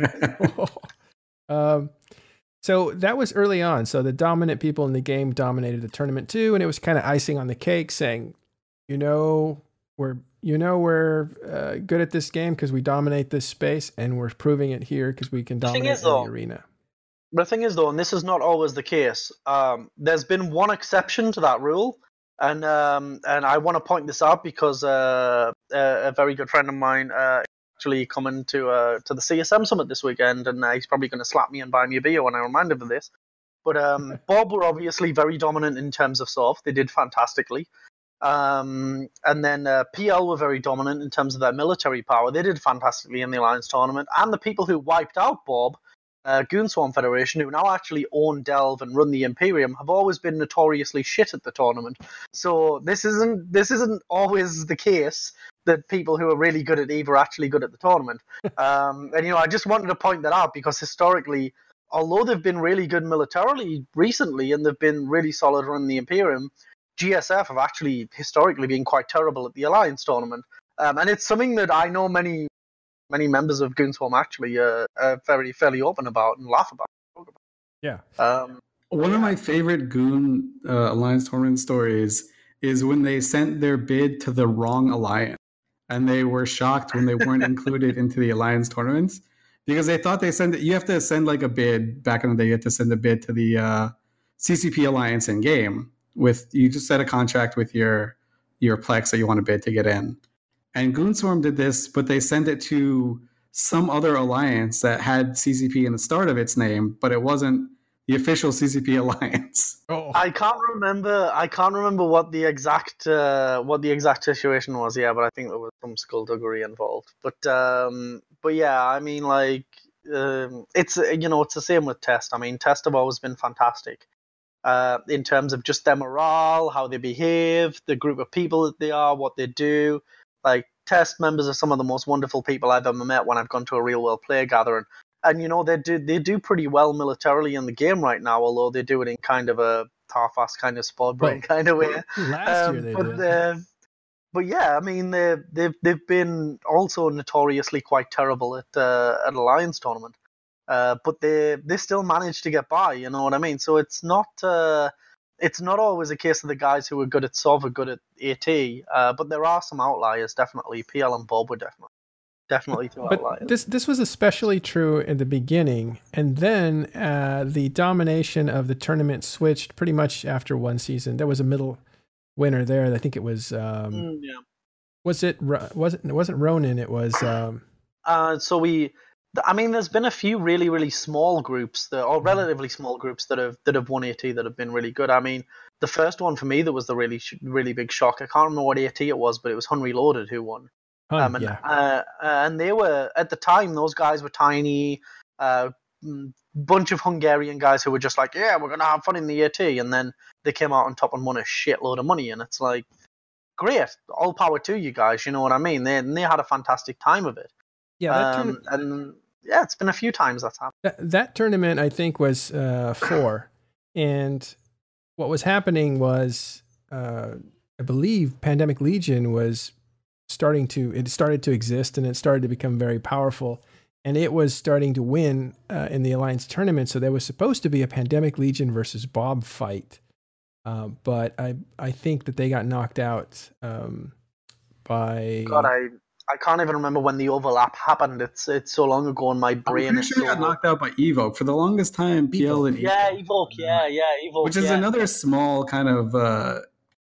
Speaker 1: um, so that was early on. So the dominant people in the game dominated the tournament too, and it was kind of icing on the cake, saying, you know, we're you know we're uh, good at this game because we dominate this space, and we're proving it here because we can
Speaker 2: The thing
Speaker 1: dominate
Speaker 2: is,
Speaker 1: in the
Speaker 2: though,
Speaker 1: arena.
Speaker 2: The thing is, though, and this is not always the case, um, there's been one exception to that rule, and um, and I want to point this out because uh, a, a very good friend of mine uh, actually coming to uh, to the C S M Summit this weekend, and uh, he's probably going to slap me and buy me a beer when I remind him of this. But um, Bob were obviously very dominant in terms of Sov. They did fantastically. Um, and then uh, P L were very dominant in terms of their military power. They did fantastically in the Alliance Tournament. And the people who wiped out Bob, uh, Goonswarm Federation, who now actually own Delve and run the Imperium, have always been notoriously shit at the tournament. So this isn't this isn't always the case that people who are really good at Eve are actually good at the tournament. um, and you know, I just wanted to point that out because historically, although they've been really good militarily recently and they've been really solid running the Imperium, G S F have actually historically been quite terrible at the Alliance Tournament. Um, and it's something that I know many many members of Goonswarm actually uh, are very fairly open about and laugh about.
Speaker 1: Yeah.
Speaker 2: Um,
Speaker 3: One of my favorite Goon uh, Alliance tournament stories is when they sent their bid to the wrong alliance, and they were shocked when they weren't included into the Alliance tournaments because they thought they send it. You have to send like a bid back in the day. You have to send a bid to the uh, C C P Alliance in game. With you just set a contract with your your Plex that you want to bid to get in. And Goonswarm did this, but they sent it to some other alliance that had C C P in the start of its name, but it wasn't the official C C P alliance.
Speaker 1: Oh,
Speaker 2: I can't remember. I can't remember what the exact uh, what the exact situation was. Yeah, but I think there was some skullduggery involved. But um, but yeah, I mean, like um, it's you know it's the same with Test. I mean, Test have always been fantastic. Uh, in terms of just their morale, how they behave, the group of people that they are, what they do. Like, Test members are some of the most wonderful people I've ever met when I've gone to a real world player gathering. And, you know, they do they do pretty well militarily in the game right now, although they do it in kind of a half-assed kind of sport brain
Speaker 1: Well,
Speaker 2: kind of way.
Speaker 1: last
Speaker 2: Um,
Speaker 1: year they
Speaker 2: but,
Speaker 1: did.
Speaker 2: uh, but yeah, I mean, they, they've, they've been also notoriously quite terrible at, uh, at Alliance Tournament. Uh, but they they still manage to get by, you know what I mean? So it's not uh, it's not always a case of the guys who are good at Sov are good at AT, uh, but there are some outliers, definitely. P L and Bob were definitely definitely two outliers.
Speaker 1: But this this was especially true in the beginning, and then uh, the domination of the tournament switched pretty much after one season. There was a middle winner there. I think it was um,
Speaker 2: Mm, yeah.
Speaker 1: was it Ro- wasn't it wasn't Ronin? It was um,
Speaker 2: Uh, so we, I mean, there's been a few really, really small groups that, or relatively small groups that have that have won AT that have been really good. I mean, the first one for me that was the really, sh- really big shock. I can't remember what AT it was, but it was Hun Reloaded who won.
Speaker 1: Hun,
Speaker 2: Um, and
Speaker 1: yeah.
Speaker 2: uh, and they were at the time, those guys were tiny, uh, mm, bunch of Hungarian guys who were just like, yeah, we're gonna have fun in the AT, and then they came out on top and won a shitload of money, and it's like, great, all power to you guys. You know what I mean? They and they had a fantastic time of it.
Speaker 1: Yeah, that,
Speaker 2: Um,
Speaker 1: tourna-
Speaker 2: and yeah, it's been a few times that's happened.
Speaker 1: that that tournament I think was uh, four, and what was happening was uh, I believe Pandemic Legion was starting to it started to exist and it started to become very powerful, and it was starting to win uh, in the Alliance tournament. So there was supposed to be a Pandemic Legion versus Bob fight, uh, but I I think that they got knocked out um, by.
Speaker 2: God, I I can't even remember when the overlap happened. It's it's so long ago, and my
Speaker 3: I'm
Speaker 2: brain
Speaker 3: pretty
Speaker 2: is
Speaker 3: sure
Speaker 2: so.
Speaker 3: he got knocked out by Evoke for the longest time. P L and
Speaker 2: Yeah,
Speaker 3: Evoke,
Speaker 2: Evoke. Yeah, yeah, Evoke.
Speaker 3: which is
Speaker 2: yeah.
Speaker 3: another small kind of uh,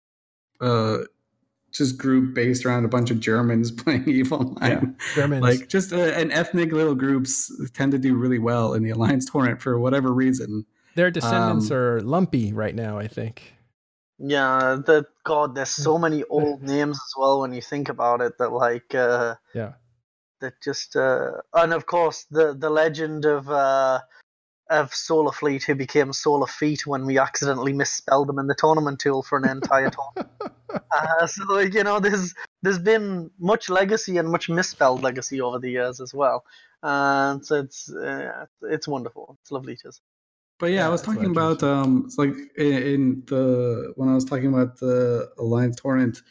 Speaker 3: uh, just group based around a bunch of Germans playing EVE Online.
Speaker 1: Yeah, Germans.
Speaker 3: Like just uh, an ethnic little groups tend to do really well in the Alliance tournament for whatever reason.
Speaker 1: Their descendants
Speaker 3: Um,
Speaker 1: are lumpy right now, I think.
Speaker 2: Yeah, the God, there's so many old names as well when you think about it. That like, uh,
Speaker 1: Yeah.
Speaker 2: that just, uh, and of course the the legend of uh, of Solar Fleet who became Solar Feet when we accidentally misspelled them in the tournament tool for an entire tournament. Uh, so like, you know, there's there's been much legacy and much misspelled legacy over the years as well. And so it's uh, it's wonderful. It's lovely to see.
Speaker 3: But yeah,
Speaker 1: Yeah,
Speaker 3: I was
Speaker 1: it's
Speaker 3: talking
Speaker 1: legend.
Speaker 3: about um, it's like in, in the when I was talking about the Alliance tournament.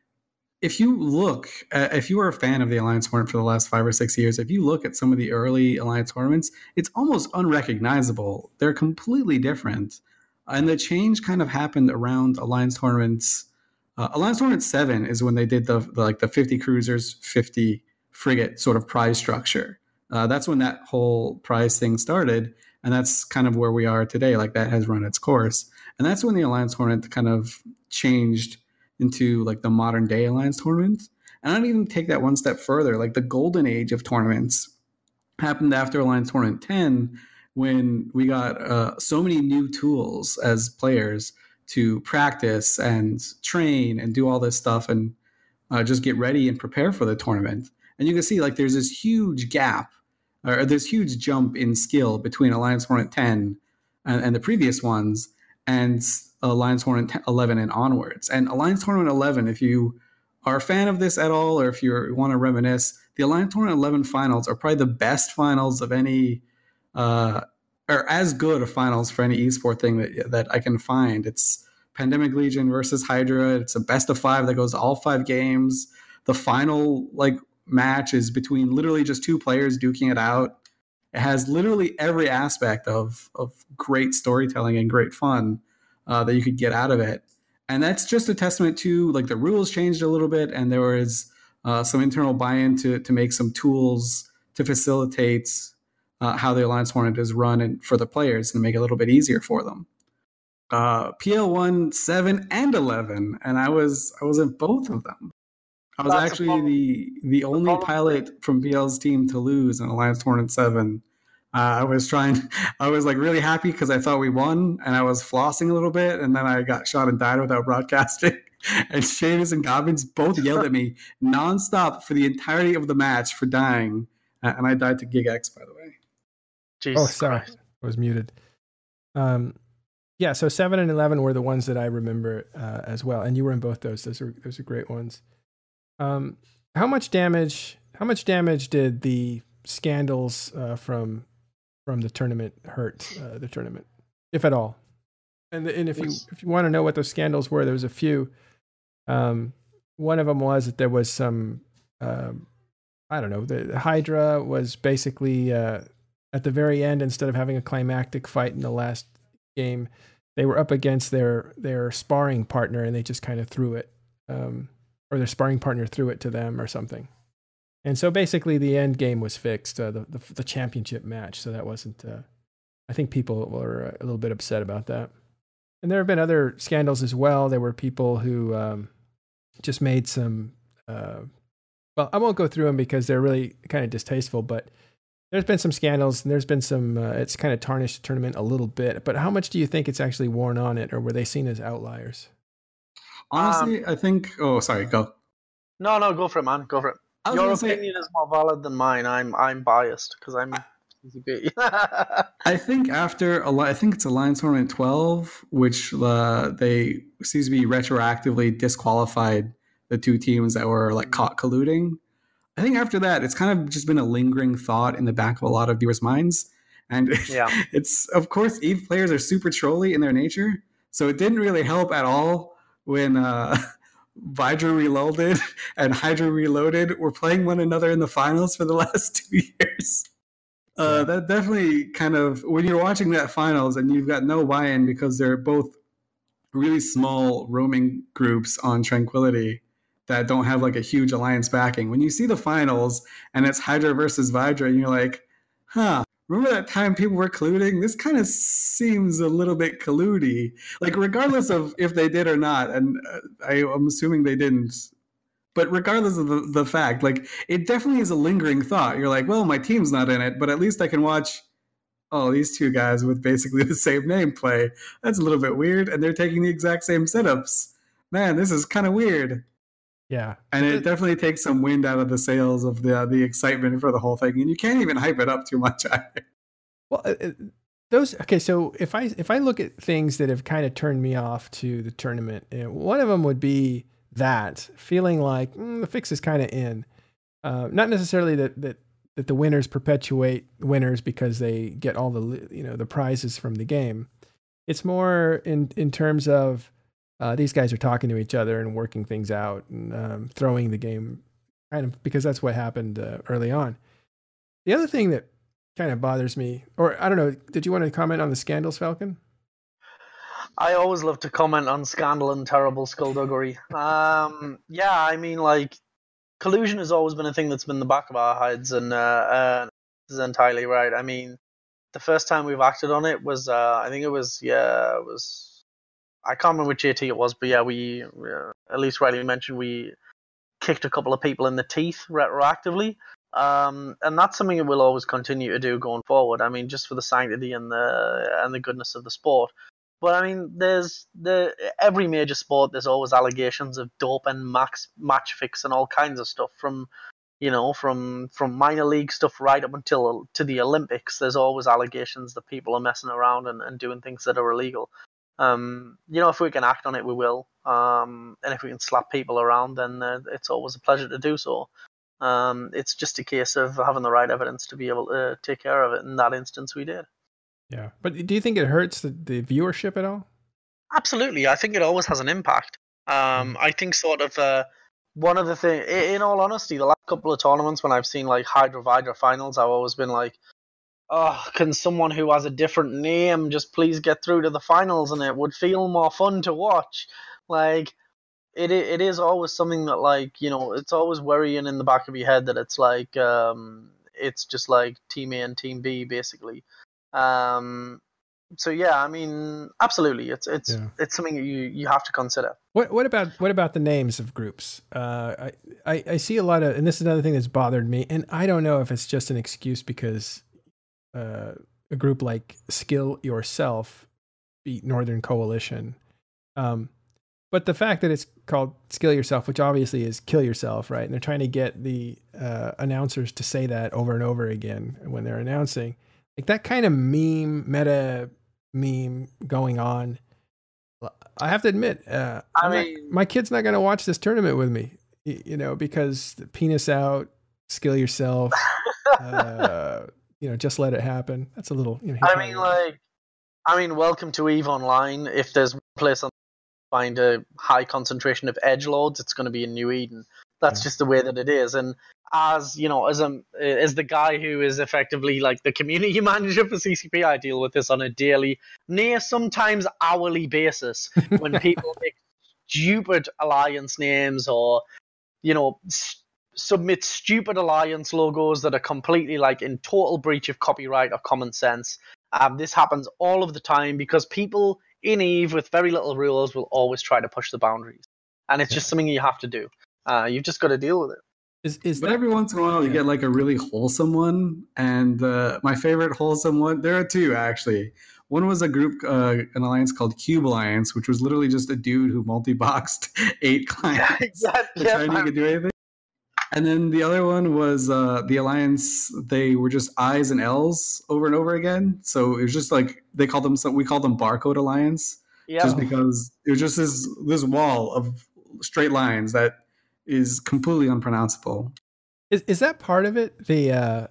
Speaker 3: If you look, at, if you are a fan of the Alliance tournament for the last five or six years, if you look at some of the early Alliance tournaments, it's almost unrecognizable. They're completely different, and the change kind of happened around Alliance tournaments. Uh, Alliance tournament seven is when they did the, the like the fifty cruisers, fifty frigate sort of prize structure. Uh, that's when that whole prize thing started. And that's kind of where we are today. Like that has run its course. And that's when the Alliance tournament kind of changed into like the modern day Alliance tournament. And I'd even take that one step further. Like the golden age of tournaments happened after Alliance Tournament ten, when we got uh, so many new tools as players to practice and train and do all this stuff and uh, just get ready and prepare for the tournament. And you can see like there's this huge gap or this huge jump in skill between Alliance Tournament ten and, and the previous ones and Alliance Tournament eleven and onwards. And Alliance Tournament eleven, if you are a fan of this at all, or if you want to reminisce, the Alliance Tournament eleven finals are probably the best finals of any, uh, or as good of finals for any esport thing that that I can find. It's Pandemic Legion versus Hydra. It's a best of five that goes all five games. The final like match is between literally just two players duking it out. It has literally every aspect of of great storytelling and great fun uh, that you could get out of it. And that's just a testament to like the rules changed a little bit, and there was uh, some internal buy-in to to make some tools to facilitate uh, how the Alliance tournament is run and for the players and make it a little bit easier for them. Uh, P L won seven and eleven, and I was I was at both of them. I was
Speaker 2: That's
Speaker 3: actually the the only
Speaker 2: problem.
Speaker 3: pilot from P L's team to lose in Alliance Tournament seven. Uh, I was trying, I was like really happy because I thought we won, and I was flossing a little bit, and then I got shot and died without broadcasting. And Seamus and Gobbins both yelled at me nonstop for the entirety of the match for dying, uh, and I died to Gig X, by the way.
Speaker 2: Jesus
Speaker 1: Oh, sorry,
Speaker 2: Christ.
Speaker 1: I was muted. Um, yeah, so seven and eleven were the ones that I remember uh, as well, and you were in both those. Those are those are great ones. Um, how much damage? How much damage did the scandals uh, from from the tournament hurt uh, the tournament, if at all? And and if you if you want to know what those scandals were, there was a few. Um, one of them was that there was some. Um, I don't know. The Hydra was basically uh, at the very end, instead of having a climactic fight in the last game, they were up against their their sparring partner, and they just kind of threw it. Um, or their sparring partner threw it to them or something. And so basically the end game was fixed, uh, the, the the championship match. So that wasn't, uh, I think people were a little bit upset about that. and there have been other scandals as well. There were people who um, just made some. Uh, well, I won't go through them because they're really kind of distasteful. But there's been some scandals, and there's been some. Uh, it's kind of tarnished the tournament a little bit. But how much do you think it's actually worn on it, or were they seen as outliers?
Speaker 3: Honestly, um, I think. Oh, sorry. Go.
Speaker 2: No, no, go for it, man. Go for it. Your opinion say, is more valid than mine. I'm, I'm biased because I'm.
Speaker 3: I think after a I think it's Alliance Tournament twelve, which uh, they seems to be retroactively disqualified the two teams that were like caught colluding. I think after that, it's kind of just been a lingering thought in the back of a lot of viewers' minds. And
Speaker 2: yeah.
Speaker 3: it's, of course, EVE players are super trolly in their nature. So it didn't really help at all when uh, Vidra Reloaded and Hydra Reloaded were playing one another in the finals for the last two years. Uh, that definitely kind of, when you're watching that finals and you've got no buy-in because they're both really small roaming groups on Tranquility that don't have like a huge alliance backing. When you see the finals and it's Hydra versus Vidra and you're like, huh, remember that time people were colluding? This kind of seems a little bit colludy. Like regardless of if they did or not, and I, I'm assuming they didn't, but regardless of the, the fact, like it definitely is a lingering thought. You're like, well, my team's not in it, but at least I can watch, oh, these two guys with basically the same name play. That's a little bit weird. And they're taking the exact same setups. Man, this is kind of weird.
Speaker 1: Yeah.
Speaker 3: And it definitely takes some wind out of the sails of the uh, the excitement for the whole thing. And you can't even hype it up too much either.
Speaker 1: Well, uh, those, okay, so if I, if I look at things that have kind of turned me off to the tournament, you know, one of them would be that feeling like mm, the fix is kind of in, uh, not necessarily that, that, that the winners perpetuate winners because they get all the, you know, the prizes from the game. It's more in, in terms of uh, these guys are talking to each other and working things out and um, throwing the game kind of, because that's what happened uh, early on. The other thing that kind of bothers me, or I don't know, did you want to comment on the scandals, Falcon?
Speaker 2: I always love to comment on scandal and terrible skullduggery. Um, yeah, I mean, like, collusion has always been a thing that's been in the back of our heads, and uh, uh, this is entirely right. I mean, the first time we've acted on it was, uh, I think it was, yeah, it was, I can't remember which A T it was, but yeah, we, uh, at least Riley mentioned, we kicked a couple of people in the teeth retroactively. Um, and that's something that we'll always continue to do going forward. I mean, just for the sanctity and the and the goodness of the sport. But I mean, there's the every major sport. There's always allegations of dope and max match fix and all kinds of stuff. From you know, from from minor league stuff right up until to the Olympics. There's always allegations that people are messing around and, and doing things that are illegal. Um, you know, if we can act on it, we will. Um, and if we can slap people around, then uh, it's always a pleasure to do so. Um, it's just a case of having the right evidence to be able to take care of it. In that instance, we did.
Speaker 1: Yeah. But do you think it hurts the, the viewership at all?
Speaker 2: Absolutely. I think it always has an impact. Um, I think sort of uh, one of the things, in all honesty, the last couple of tournaments when I've seen like Hydra Vidra finals, I've always been like, oh, can someone who has a different name just please get through to the finals and it would feel more fun to watch? Like, it it is always something that, like, you know, it's always worrying in the back of your head that it's like, um, it's just like Team A and Team B, basically. Um, so yeah, I mean, absolutely, it's it's yeah. it's something you you have to consider.
Speaker 1: What what about what about the names of groups? Uh, I, I I see a lot of, and this is another thing that's bothered me, and I don't know if it's just an excuse because uh, a group like Skill Yourself beat Northern Coalition, um, but the fact that it's called Skill Yourself, which obviously is kill yourself, right? And they're trying to get the uh, announcers to say that over and over again when they're announcing. Like that kind of meme, meta meme going on. I have to admit, uh,
Speaker 2: I mean,
Speaker 1: not, my kid's not going to watch this tournament with me, you, you know, because the penis out, skill yourself, uh, you know, just let it happen. That's a little, you know.
Speaker 2: I mean, like, I mean, welcome to EVE Online. If there's one place on find a high concentration of edgelords, it's going to be in New Eden. That's yeah. just the way that it is. And as you know, as a as the guy who is effectively like the community manager for C C P, I deal with this on a daily, near sometimes hourly basis when people make stupid alliance names or, you know, s- submit stupid alliance logos that are completely like in total breach of copyright or common sense. Um, this happens all of the time because people in Eve with very little rules will always try to push the boundaries, and it's just something you have to do. Uh, you've just got to deal with it.
Speaker 1: Is, is
Speaker 3: but
Speaker 1: that,
Speaker 3: every once in a while you
Speaker 1: yeah.
Speaker 3: get like a really wholesome one, and uh, my favorite wholesome one, there are two actually. One was a group, uh, an alliance called Cube Alliance, which was literally just a dude who multi-boxed eight clients.
Speaker 2: Yeah, exactly.
Speaker 3: To try and he could do anything. And then the other one was uh, the alliance. They were just I's and L's over and over again. So it was just like they called them. We called them Barcode Alliance,
Speaker 2: Yep.
Speaker 3: just because it was just this this wall of straight lines that is completely unpronounceable.
Speaker 1: Is is that part of it? The uh,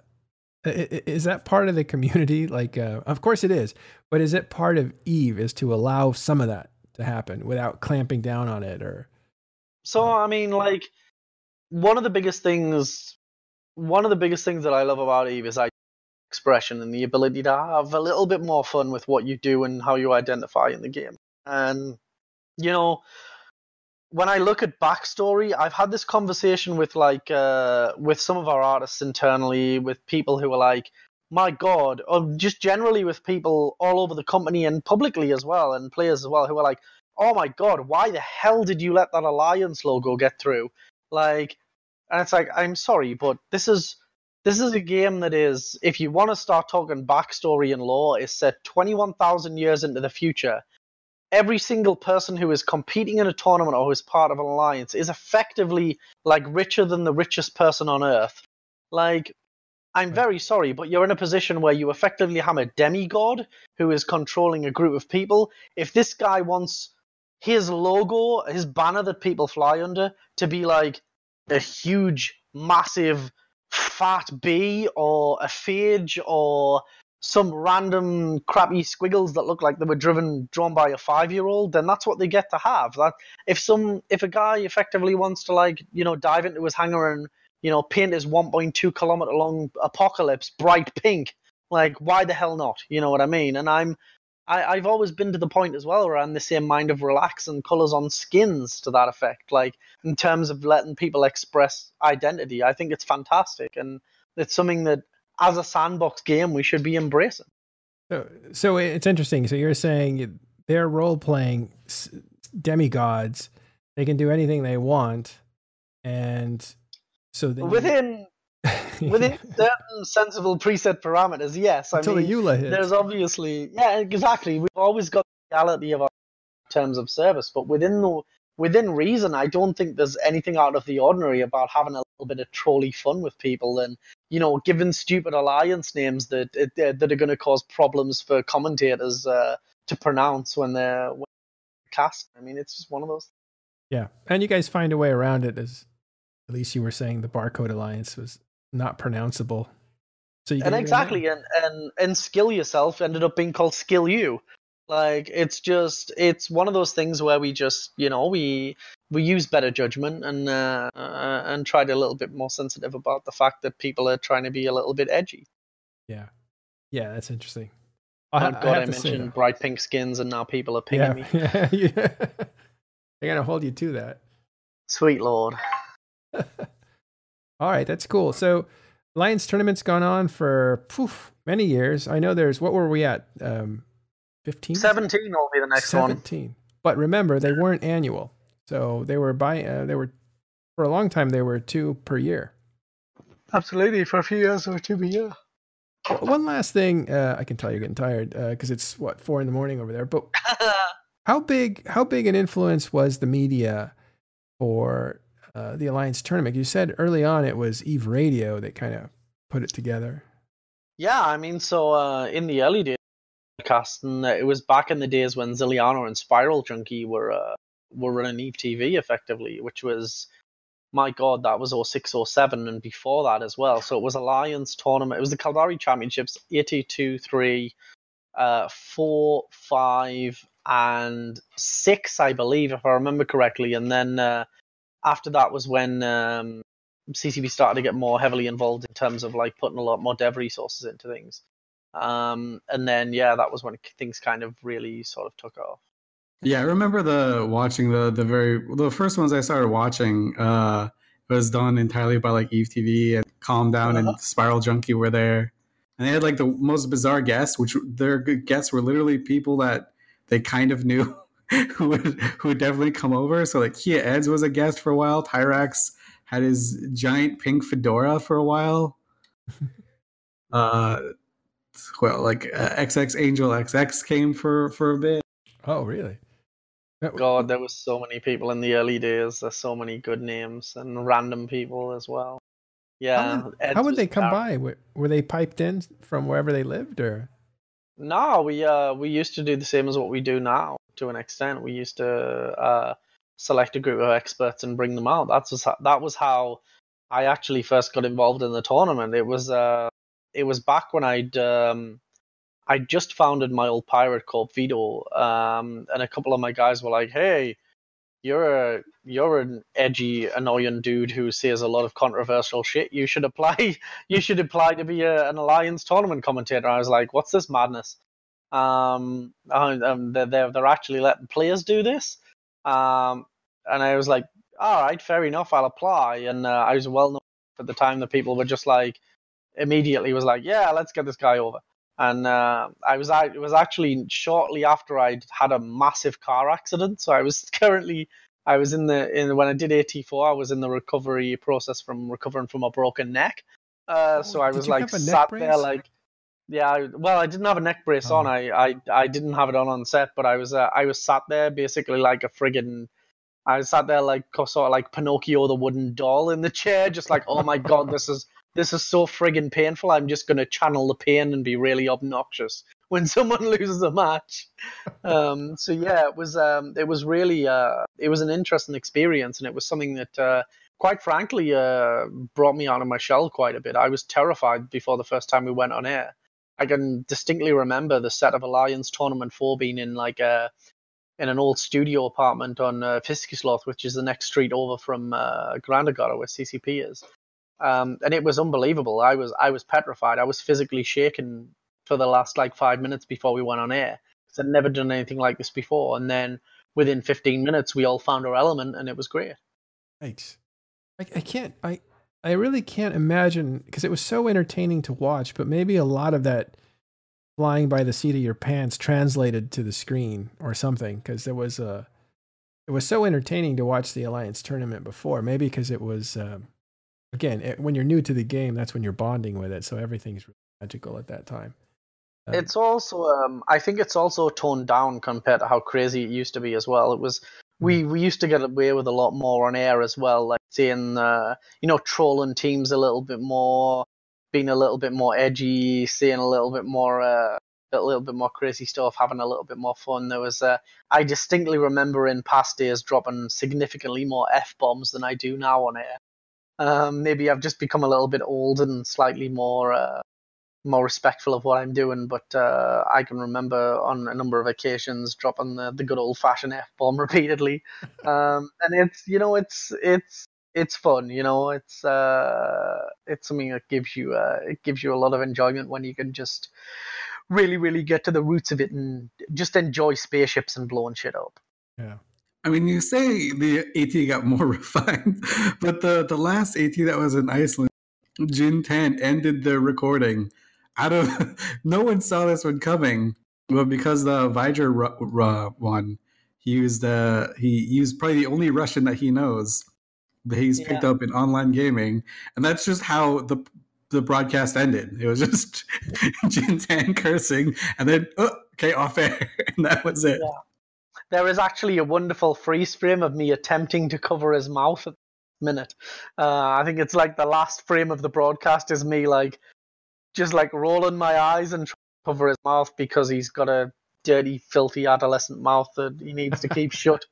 Speaker 1: is that part of the community? Like, uh, of course it is, but is it part of Eve is to allow some of that to happen without clamping down on it? Or
Speaker 2: so I mean, like. One of the biggest things, one of the biggest things that I love about Eve is expression and the ability to have a little bit more fun with what you do and how you identify in the game. And, you know, when I look at backstory, I've had this conversation with like, uh, with some of our artists internally, with people who are like, my God, or just generally with people all over the company and publicly as well, and players as well, who are like, oh my God, why the hell did you let that Alliance logo get through? Like, and it's like, I'm sorry, but this is this is a game that is, if you want to start talking backstory and lore, is set twenty-one thousand years into the future. Every single person who is competing in a tournament or who is part of an alliance is effectively like richer than the richest person on Earth. Like, I'm very sorry, but you're in a position where you effectively have a demigod who is controlling a group of people. If this guy wants his logo, his banner that people fly under, to be like a huge, massive, fat bee or a phage or some random crappy squiggles that look like they were driven drawn by a five-year-old, then that's what they get to have. That if some if a guy effectively wants to like you know dive into his hangar and you know paint his one point two kilometer long apocalypse bright pink, like why the hell not? You know what I mean? And I'm. I, I've always been to the point as well where I'm the same mind of relax and colours on skins to that effect. Like, in terms of letting people express identity, I think it's fantastic. And it's something that, as a sandbox game, we should be embracing.
Speaker 1: So, so it's interesting. So you're saying they're role-playing demigods. They can do anything they want. And so then
Speaker 2: within... Within certain sensible preset parameters, yes. I
Speaker 1: Until
Speaker 2: mean,
Speaker 1: the E U L A hits.
Speaker 2: There's obviously, yeah, exactly. We've always got the reality of our terms of service, but within the within reason, I don't think there's anything out of the ordinary about having a little bit of trolley fun with people and you know, giving stupid alliance names that that are going to cause problems for commentators uh, to pronounce when they're, when they're cast. I mean, it's just one of those.
Speaker 1: Yeah, and you guys find a way around it. As at least you were saying, the Barcode Alliance was not pronounceable. So you
Speaker 2: and exactly, and, and and Skill Yourself ended up being called Skill You. Like, it's just, it's one of those things where we just, you know, we we use better judgment and uh, uh, and tried a little bit more sensitive about the fact that people are trying to be a little bit edgy.
Speaker 1: Yeah, yeah, that's interesting.
Speaker 2: Oh I, God, I, I mentioned bright pink skins, and now people are pinging
Speaker 1: yeah,
Speaker 2: me.
Speaker 1: Yeah, yeah. They're gonna hold you to that.
Speaker 2: Sweet Lord.
Speaker 1: All right, that's cool. So, Alliance tournament's gone on for poof, many years. I know there's, what were we at? Um, fifteen?
Speaker 2: seventeen will be the next
Speaker 1: seventeen.
Speaker 2: one.
Speaker 1: seventeen. But remember, they weren't annual. So they were by, uh, they were, for a long time, they were two per year.
Speaker 2: Absolutely. For a few years, they were two per year.
Speaker 1: One last thing, uh, I can tell you're getting tired because uh, it's, what, four in the morning over there. But how big, how big an influence was the media for Uh, the Alliance tournament? You said early on it was Eve Radio that kind of put it together.
Speaker 2: Yeah, I mean, so uh, in the early days of podcasting, uh, it was back in the days when Zilliano and Spiral Junkie were uh, were running Eve T V effectively, which was, my God, that was oh six, oh seven, and before that as well. So it was Alliance tournament. It was the Caldari Championships, eighty-two, three, uh, four, five, and six, I believe, if I remember correctly. And then uh, after that was when um, C C B started to get more heavily involved in terms of like putting a lot more dev resources into things. Um, and then, yeah, that was when things kind of really sort of took off.
Speaker 3: Yeah, I remember the watching the the very the first ones I started watching uh, was done entirely by like Eve T V, and Calm Down uh-huh. and Spiral Junkie were there, and they had like the most bizarre guests, which their good guests were literally people that they kind of knew who would who would definitely come over. So like Kia Eds was a guest for a while. Tyrax had his giant pink fedora for a while. Uh, well, like uh, X X Angel X X came for for a bit.
Speaker 1: Oh, really?
Speaker 2: God, there was so many people in the early days. There's so many good names and random people as well. Yeah.
Speaker 1: How would, how would they come by? Were, were they piped in from wherever they lived, or?
Speaker 2: No, we uh we used to do the same as what we do now to an extent. We used to uh select a group of experts and bring them out. That's just how, that was how I actually first got involved in the tournament. It was uh it was back when I'd um I just founded my old pirate corp Vito, um, and a couple of my guys were like, "Hey, you're a you're an edgy, annoying dude who says a lot of controversial shit. You should apply. You should apply to be a, an Alliance tournament commentator." I was like, "What's this madness?" Um, um they're they're actually letting players do this, um, and I was like, "All right, fair enough. I'll apply." And uh, I was well known at the time that people were just like, immediately was like, "Yeah, let's get this guy over." And uh, I was it was actually shortly after I'd had a massive car accident. So I was currently I was in the in when I did A T four, I was in the recovery process from recovering from a broken neck. Uh,
Speaker 1: Oh,
Speaker 2: so I
Speaker 1: did
Speaker 2: was
Speaker 1: you
Speaker 2: like
Speaker 1: have a neck
Speaker 2: sat
Speaker 1: brace?
Speaker 2: there like yeah. I, well, I didn't have a neck brace
Speaker 1: Oh.
Speaker 2: on. I, I I didn't have it on on set, but I was uh, I was sat there basically like a friggin' I sat there like sort of like Pinocchio the wooden doll in the chair, just like, oh my god, this is this is so friggin' painful. I'm just gonna channel the pain and be really obnoxious when someone loses a match. Um, so yeah, it was um, it was really uh, it was an interesting experience, and it was something that, uh, quite frankly, uh, brought me out of my shell quite a bit. I was terrified before the first time we went on air. I can distinctly remember the set of Alliance Tournament four being in like a in an old studio apartment on uh, Fiskisloth, which is the next street over from uh, Grandagora, where C C P is. Um, and it was unbelievable. I was I was petrified. I was physically shaken for the last like five minutes before we went on air, because I'd never done anything like this before. And then within fifteen minutes, we all found our element, and it was great.
Speaker 1: Thanks. I, I can't. I I really can't imagine, because it was so entertaining to watch. But maybe a lot of that flying by the seat of your pants translated to the screen or something, because there was a. It was so entertaining to watch the Alliance tournament before. Maybe because it was. Um, Again, it, when you're new to the game, that's when you're bonding with it. So everything's really magical at that time. Um,
Speaker 2: It's also, um, I think it's also toned down compared to how crazy it used to be as well. It was, we, we used to get away with a lot more on air as well, like saying, uh, you know, trolling teams a little bit more, being a little bit more edgy, saying a little bit more, uh, a little bit more crazy stuff, having a little bit more fun. There was, uh, I distinctly remember in past days dropping significantly more F-bombs than I do now on air. Um, maybe I've just become a little bit old and slightly more uh, more respectful of what I'm doing, but uh, I can remember on a number of occasions dropping the, the good old fashioned F bomb repeatedly, um, and it's you know it's it's it's fun, you know it's uh, it's something that gives you uh, it gives you a lot of enjoyment when you can just really really get to the roots of it and just enjoy spaceships and blowing shit up.
Speaker 1: yeah.
Speaker 3: I mean, you say the AT got more refined, but the, the last AT that was in Iceland, Jin Tan ended the recording. Out of no one saw this one coming, but because the Viger ru- ru- one, he used uh, he used probably the only Russian that he knows that he's picked
Speaker 2: Yeah.
Speaker 3: up in online gaming, and that's just how the the broadcast ended. It was just Jin Tan cursing, and then oh, okay, off air, and that was it.
Speaker 2: Yeah. There is actually a wonderful freeze frame of me attempting to cover his mouth at the minute. Uh, I think it's like the last frame of the broadcast is me like just like rolling my eyes and trying to cover his mouth because he's got a dirty, filthy adolescent mouth that he needs to keep shut.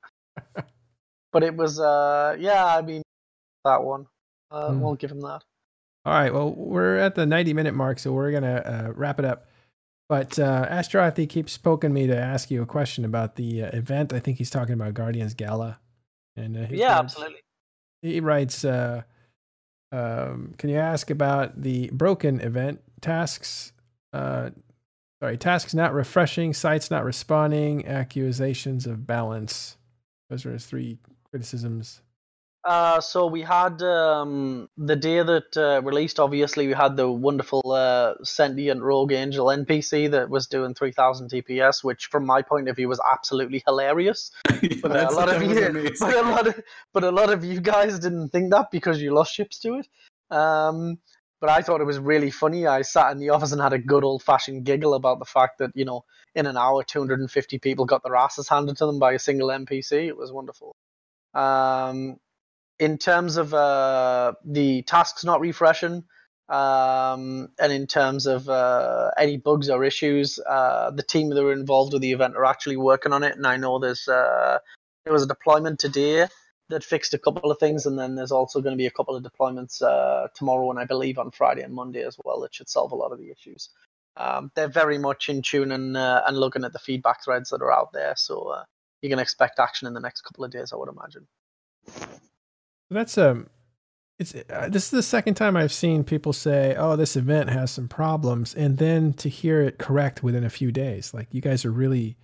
Speaker 2: But it was, uh, yeah, I mean, that one. Uh,
Speaker 1: Mm.
Speaker 2: We'll give him that.
Speaker 1: All right. Well, we're at the ninety minute mark, so we're going to uh, wrap it up. But uh, Astrothi keeps poking me to ask you a question about the uh, event. I think he's talking about Guardians Gala. And uh, his
Speaker 2: Yeah,
Speaker 1: words-
Speaker 2: absolutely.
Speaker 1: He writes, uh, um, can you ask about the broken event tasks? Uh, sorry, tasks not refreshing, sites not responding, accusations of balance. Those are his three criticisms.
Speaker 2: Uh, so we had um, the day that uh, released. Obviously, we had the wonderful uh, sentient rogue angel N P C that was doing three thousand T P S, which, from my point of view, was absolutely hilarious.
Speaker 3: Yeah,
Speaker 2: But uh, a lot of
Speaker 3: that was
Speaker 2: you,
Speaker 3: amazing.
Speaker 2: but a lot of, but a lot of you guys didn't think that because you lost ships to it. Um, but I thought it was really funny. I sat in the office and had a good old-fashioned giggle about the fact that, you know, in an hour, two hundred fifty people got their asses handed to them by a single N P C. It was wonderful. Um, in terms of uh, the tasks not refreshing, um, and in terms of uh, any bugs or issues, uh, the team that were involved with the event are actually working on it. And I know there's uh, there was a deployment today that fixed a couple of things, and then there's also going to be a couple of deployments uh, tomorrow and I believe on Friday and Monday as well that should solve a lot of the issues. Um, they're very much in tune and uh, and looking at the feedback threads that are out there, so uh, you can expect action in the next couple of days, I would imagine.
Speaker 1: That's um, it's uh, this is the second time I've seen people say, "Oh, this event has some problems," and then to hear it correct within a few days. Like, you guys are really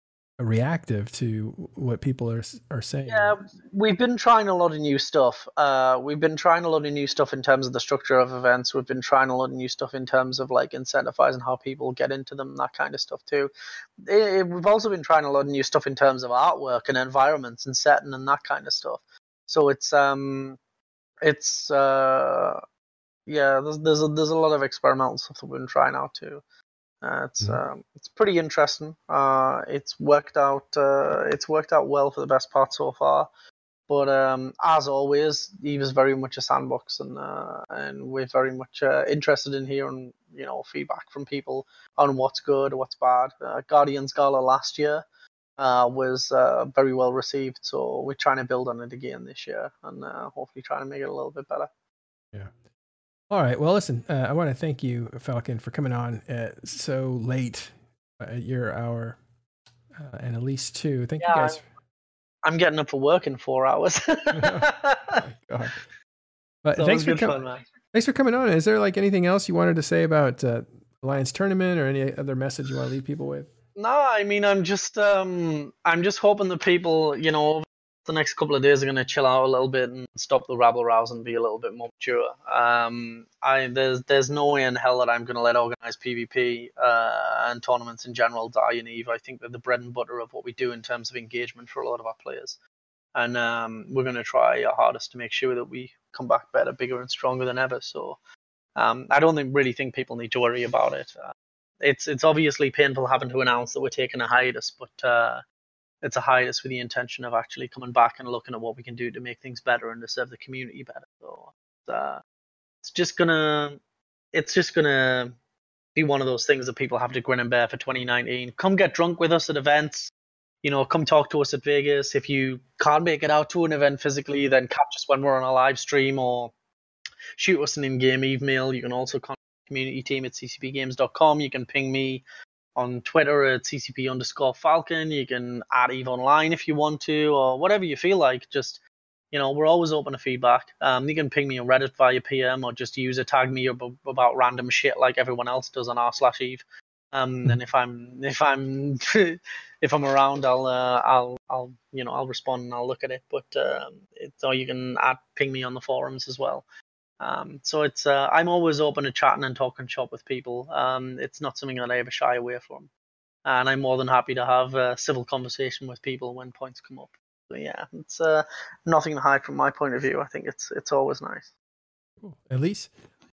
Speaker 1: reactive to what people are are saying.
Speaker 2: Yeah, we've been trying a lot of new stuff. Uh, we've been trying a lot of new stuff in terms of the structure of events. We've been trying a lot of new stuff in terms of like incentivizing how people get into them, that kind of stuff too. It, it, we've also been trying a lot of new stuff in terms of artwork and environments and setting and that kind of stuff. So it's um, it's uh, yeah, there's there's a, there's a lot of experimental stuff that we've been trying out too. Uh, it's mm-hmm. um, it's pretty interesting. Uh, it's worked out. Uh, it's worked out well for the best part so far. But um, as always, Eve is very much a sandbox, and uh, and we're very much uh, interested in hearing, you know, feedback from people on what's good, what's bad. Uh, Guardians Gala last year uh, was uh, very well received, so we're trying to build on it again this year, and uh, hopefully trying to make it a little bit better.
Speaker 1: Yeah. All right. Well, listen, uh, I want to thank you, Falcon, for coming on uh, so late at your hour, uh, and Elise too. Thank
Speaker 2: yeah,
Speaker 1: you guys.
Speaker 2: I'm getting up for work in four hours.
Speaker 1: Oh my God. But
Speaker 2: so
Speaker 1: thanks for
Speaker 2: com-
Speaker 1: coming. Thanks for coming on. Is there like anything else you wanted to say about uh, Alliance Tournament, or any other message you want to leave people with?
Speaker 2: No, I mean, I'm just, um, I'm just hoping that people, you know, the next couple of days are going to chill out a little bit and stop the rabble rouse and be a little bit more mature. Um, I there's there's no way in hell that I'm going to let organized PvP uh, and tournaments in general die in Eve. I think they're the bread and butter of what we do in terms of engagement for a lot of our players, and um, we're going to try our hardest to make sure that we come back better, bigger, and stronger than ever. So um, I don't think, really think people need to worry about it. Uh, it's it's obviously painful having to announce that we're taking a hiatus, but uh, it's a hiatus with the intention of actually coming back and looking at what we can do to make things better and to serve the community better. So uh, it's just gonna, it's just gonna be one of those things that people have to grin and bear for twenty nineteen. Come get drunk with us at events. You know, come talk to us at Vegas. If you can't make it out to an event physically, then catch us when we're on a live stream or shoot us an in-game email. You can also contact the community team at c c p games dot com. You can ping me on Twitter at C C P underscore Falcon. You can add Eve Online if you want to, or whatever you feel like. Just, you know, we're always open to feedback. Um, you can ping me on Reddit via P M, or just user tag me about random shit like everyone else does on r slash Eve. Um, and if I'm if I'm if I'm around, I'll uh, I'll I'll you know I'll respond and I'll look at it. But uh, it's, or you can add ping me on the forums as well. Um, so it's uh, I'm always open to chatting and talking shop with people. Um, it's not something that I ever shy away from, and I'm more than happy to have a civil conversation with people when points come up. So yeah, it's uh, nothing to hide from my point of view. I think it's it's always nice.
Speaker 1: Cool. Elise?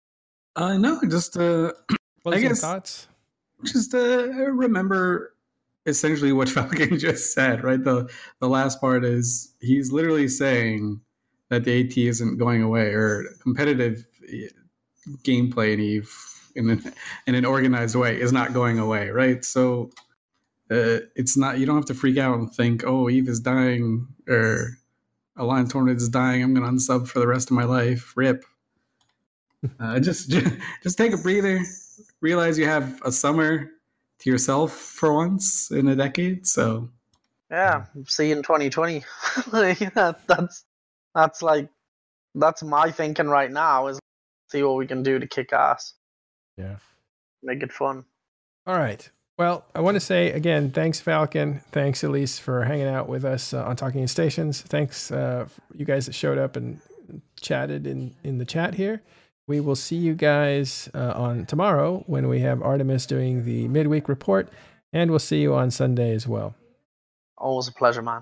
Speaker 3: Uh, no, just uh, I guess
Speaker 1: thoughts.
Speaker 3: Just uh, remember essentially what Falcon just said. Right, the the last part is he's literally saying that the AT isn't going away, or competitive gameplay in Eve in an, in an organized way is not going away, right? So uh, it's not, you don't have to freak out and think, oh, Eve is dying, or Alliance Tournament is dying, I'm going to unsub for the rest of my life, rip. Uh, just, just just take a breather, realize you have a summer to yourself for once in a decade, so.
Speaker 2: Yeah, see you in twenty twenty. Yeah, that's That's like, that's my thinking right now, is see what we can do to kick ass.
Speaker 1: Yeah.
Speaker 2: Make it fun.
Speaker 1: All right. Well, I want to say again, thanks, Falcon. Thanks, Elise, for hanging out with us uh, on Talking in Stations. Thanks, uh, you guys that showed up and chatted in, in the chat here. We will see you guys uh, on tomorrow when we have Artemis doing the midweek report, and we'll see you on Sunday as well.
Speaker 2: Always a pleasure, man.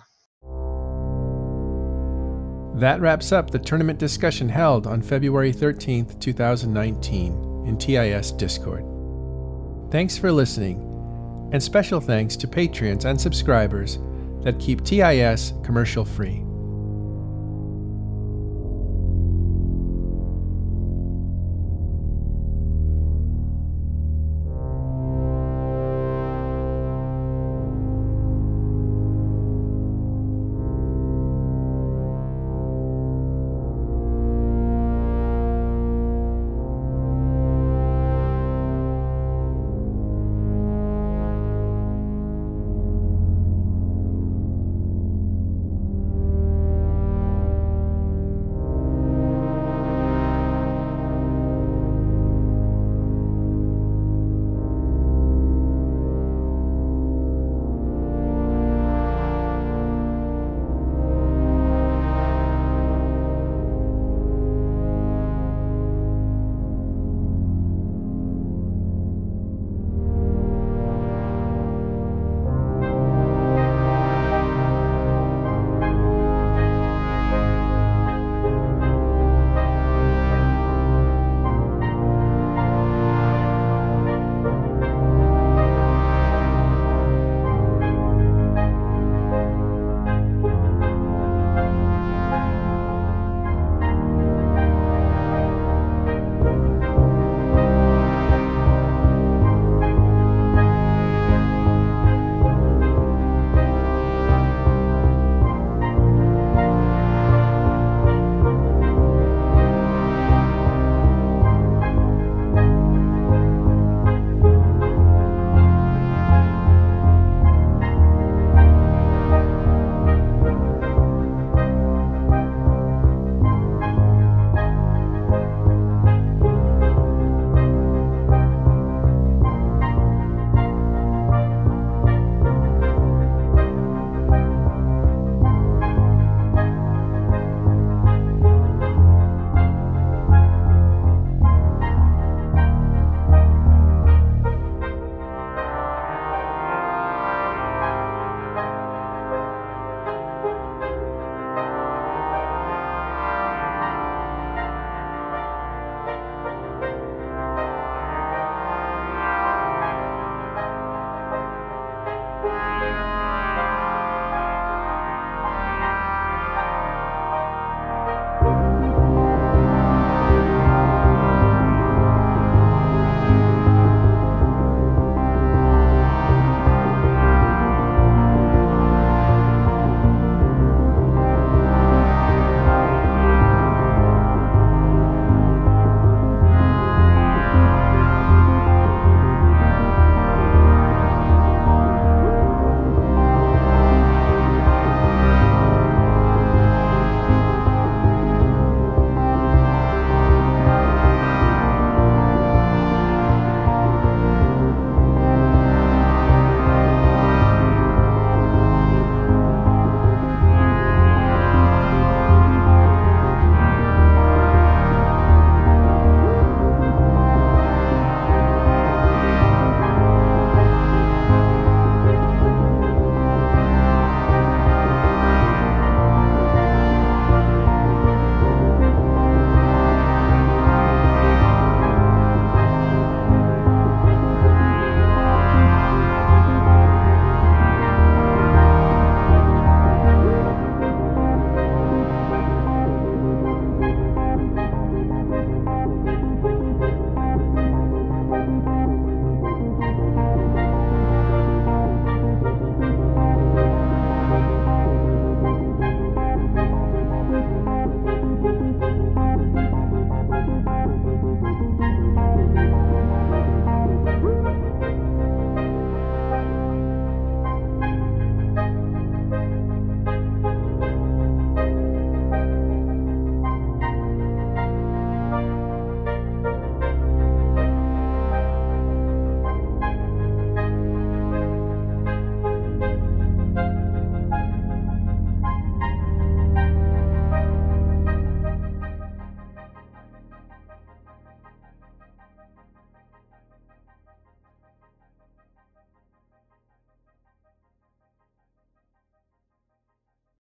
Speaker 1: That wraps up the tournament discussion held on February thirteenth, twenty nineteen in T I S Discord. Thanks for listening, and special thanks to Patreons and subscribers that keep T I S commercial free.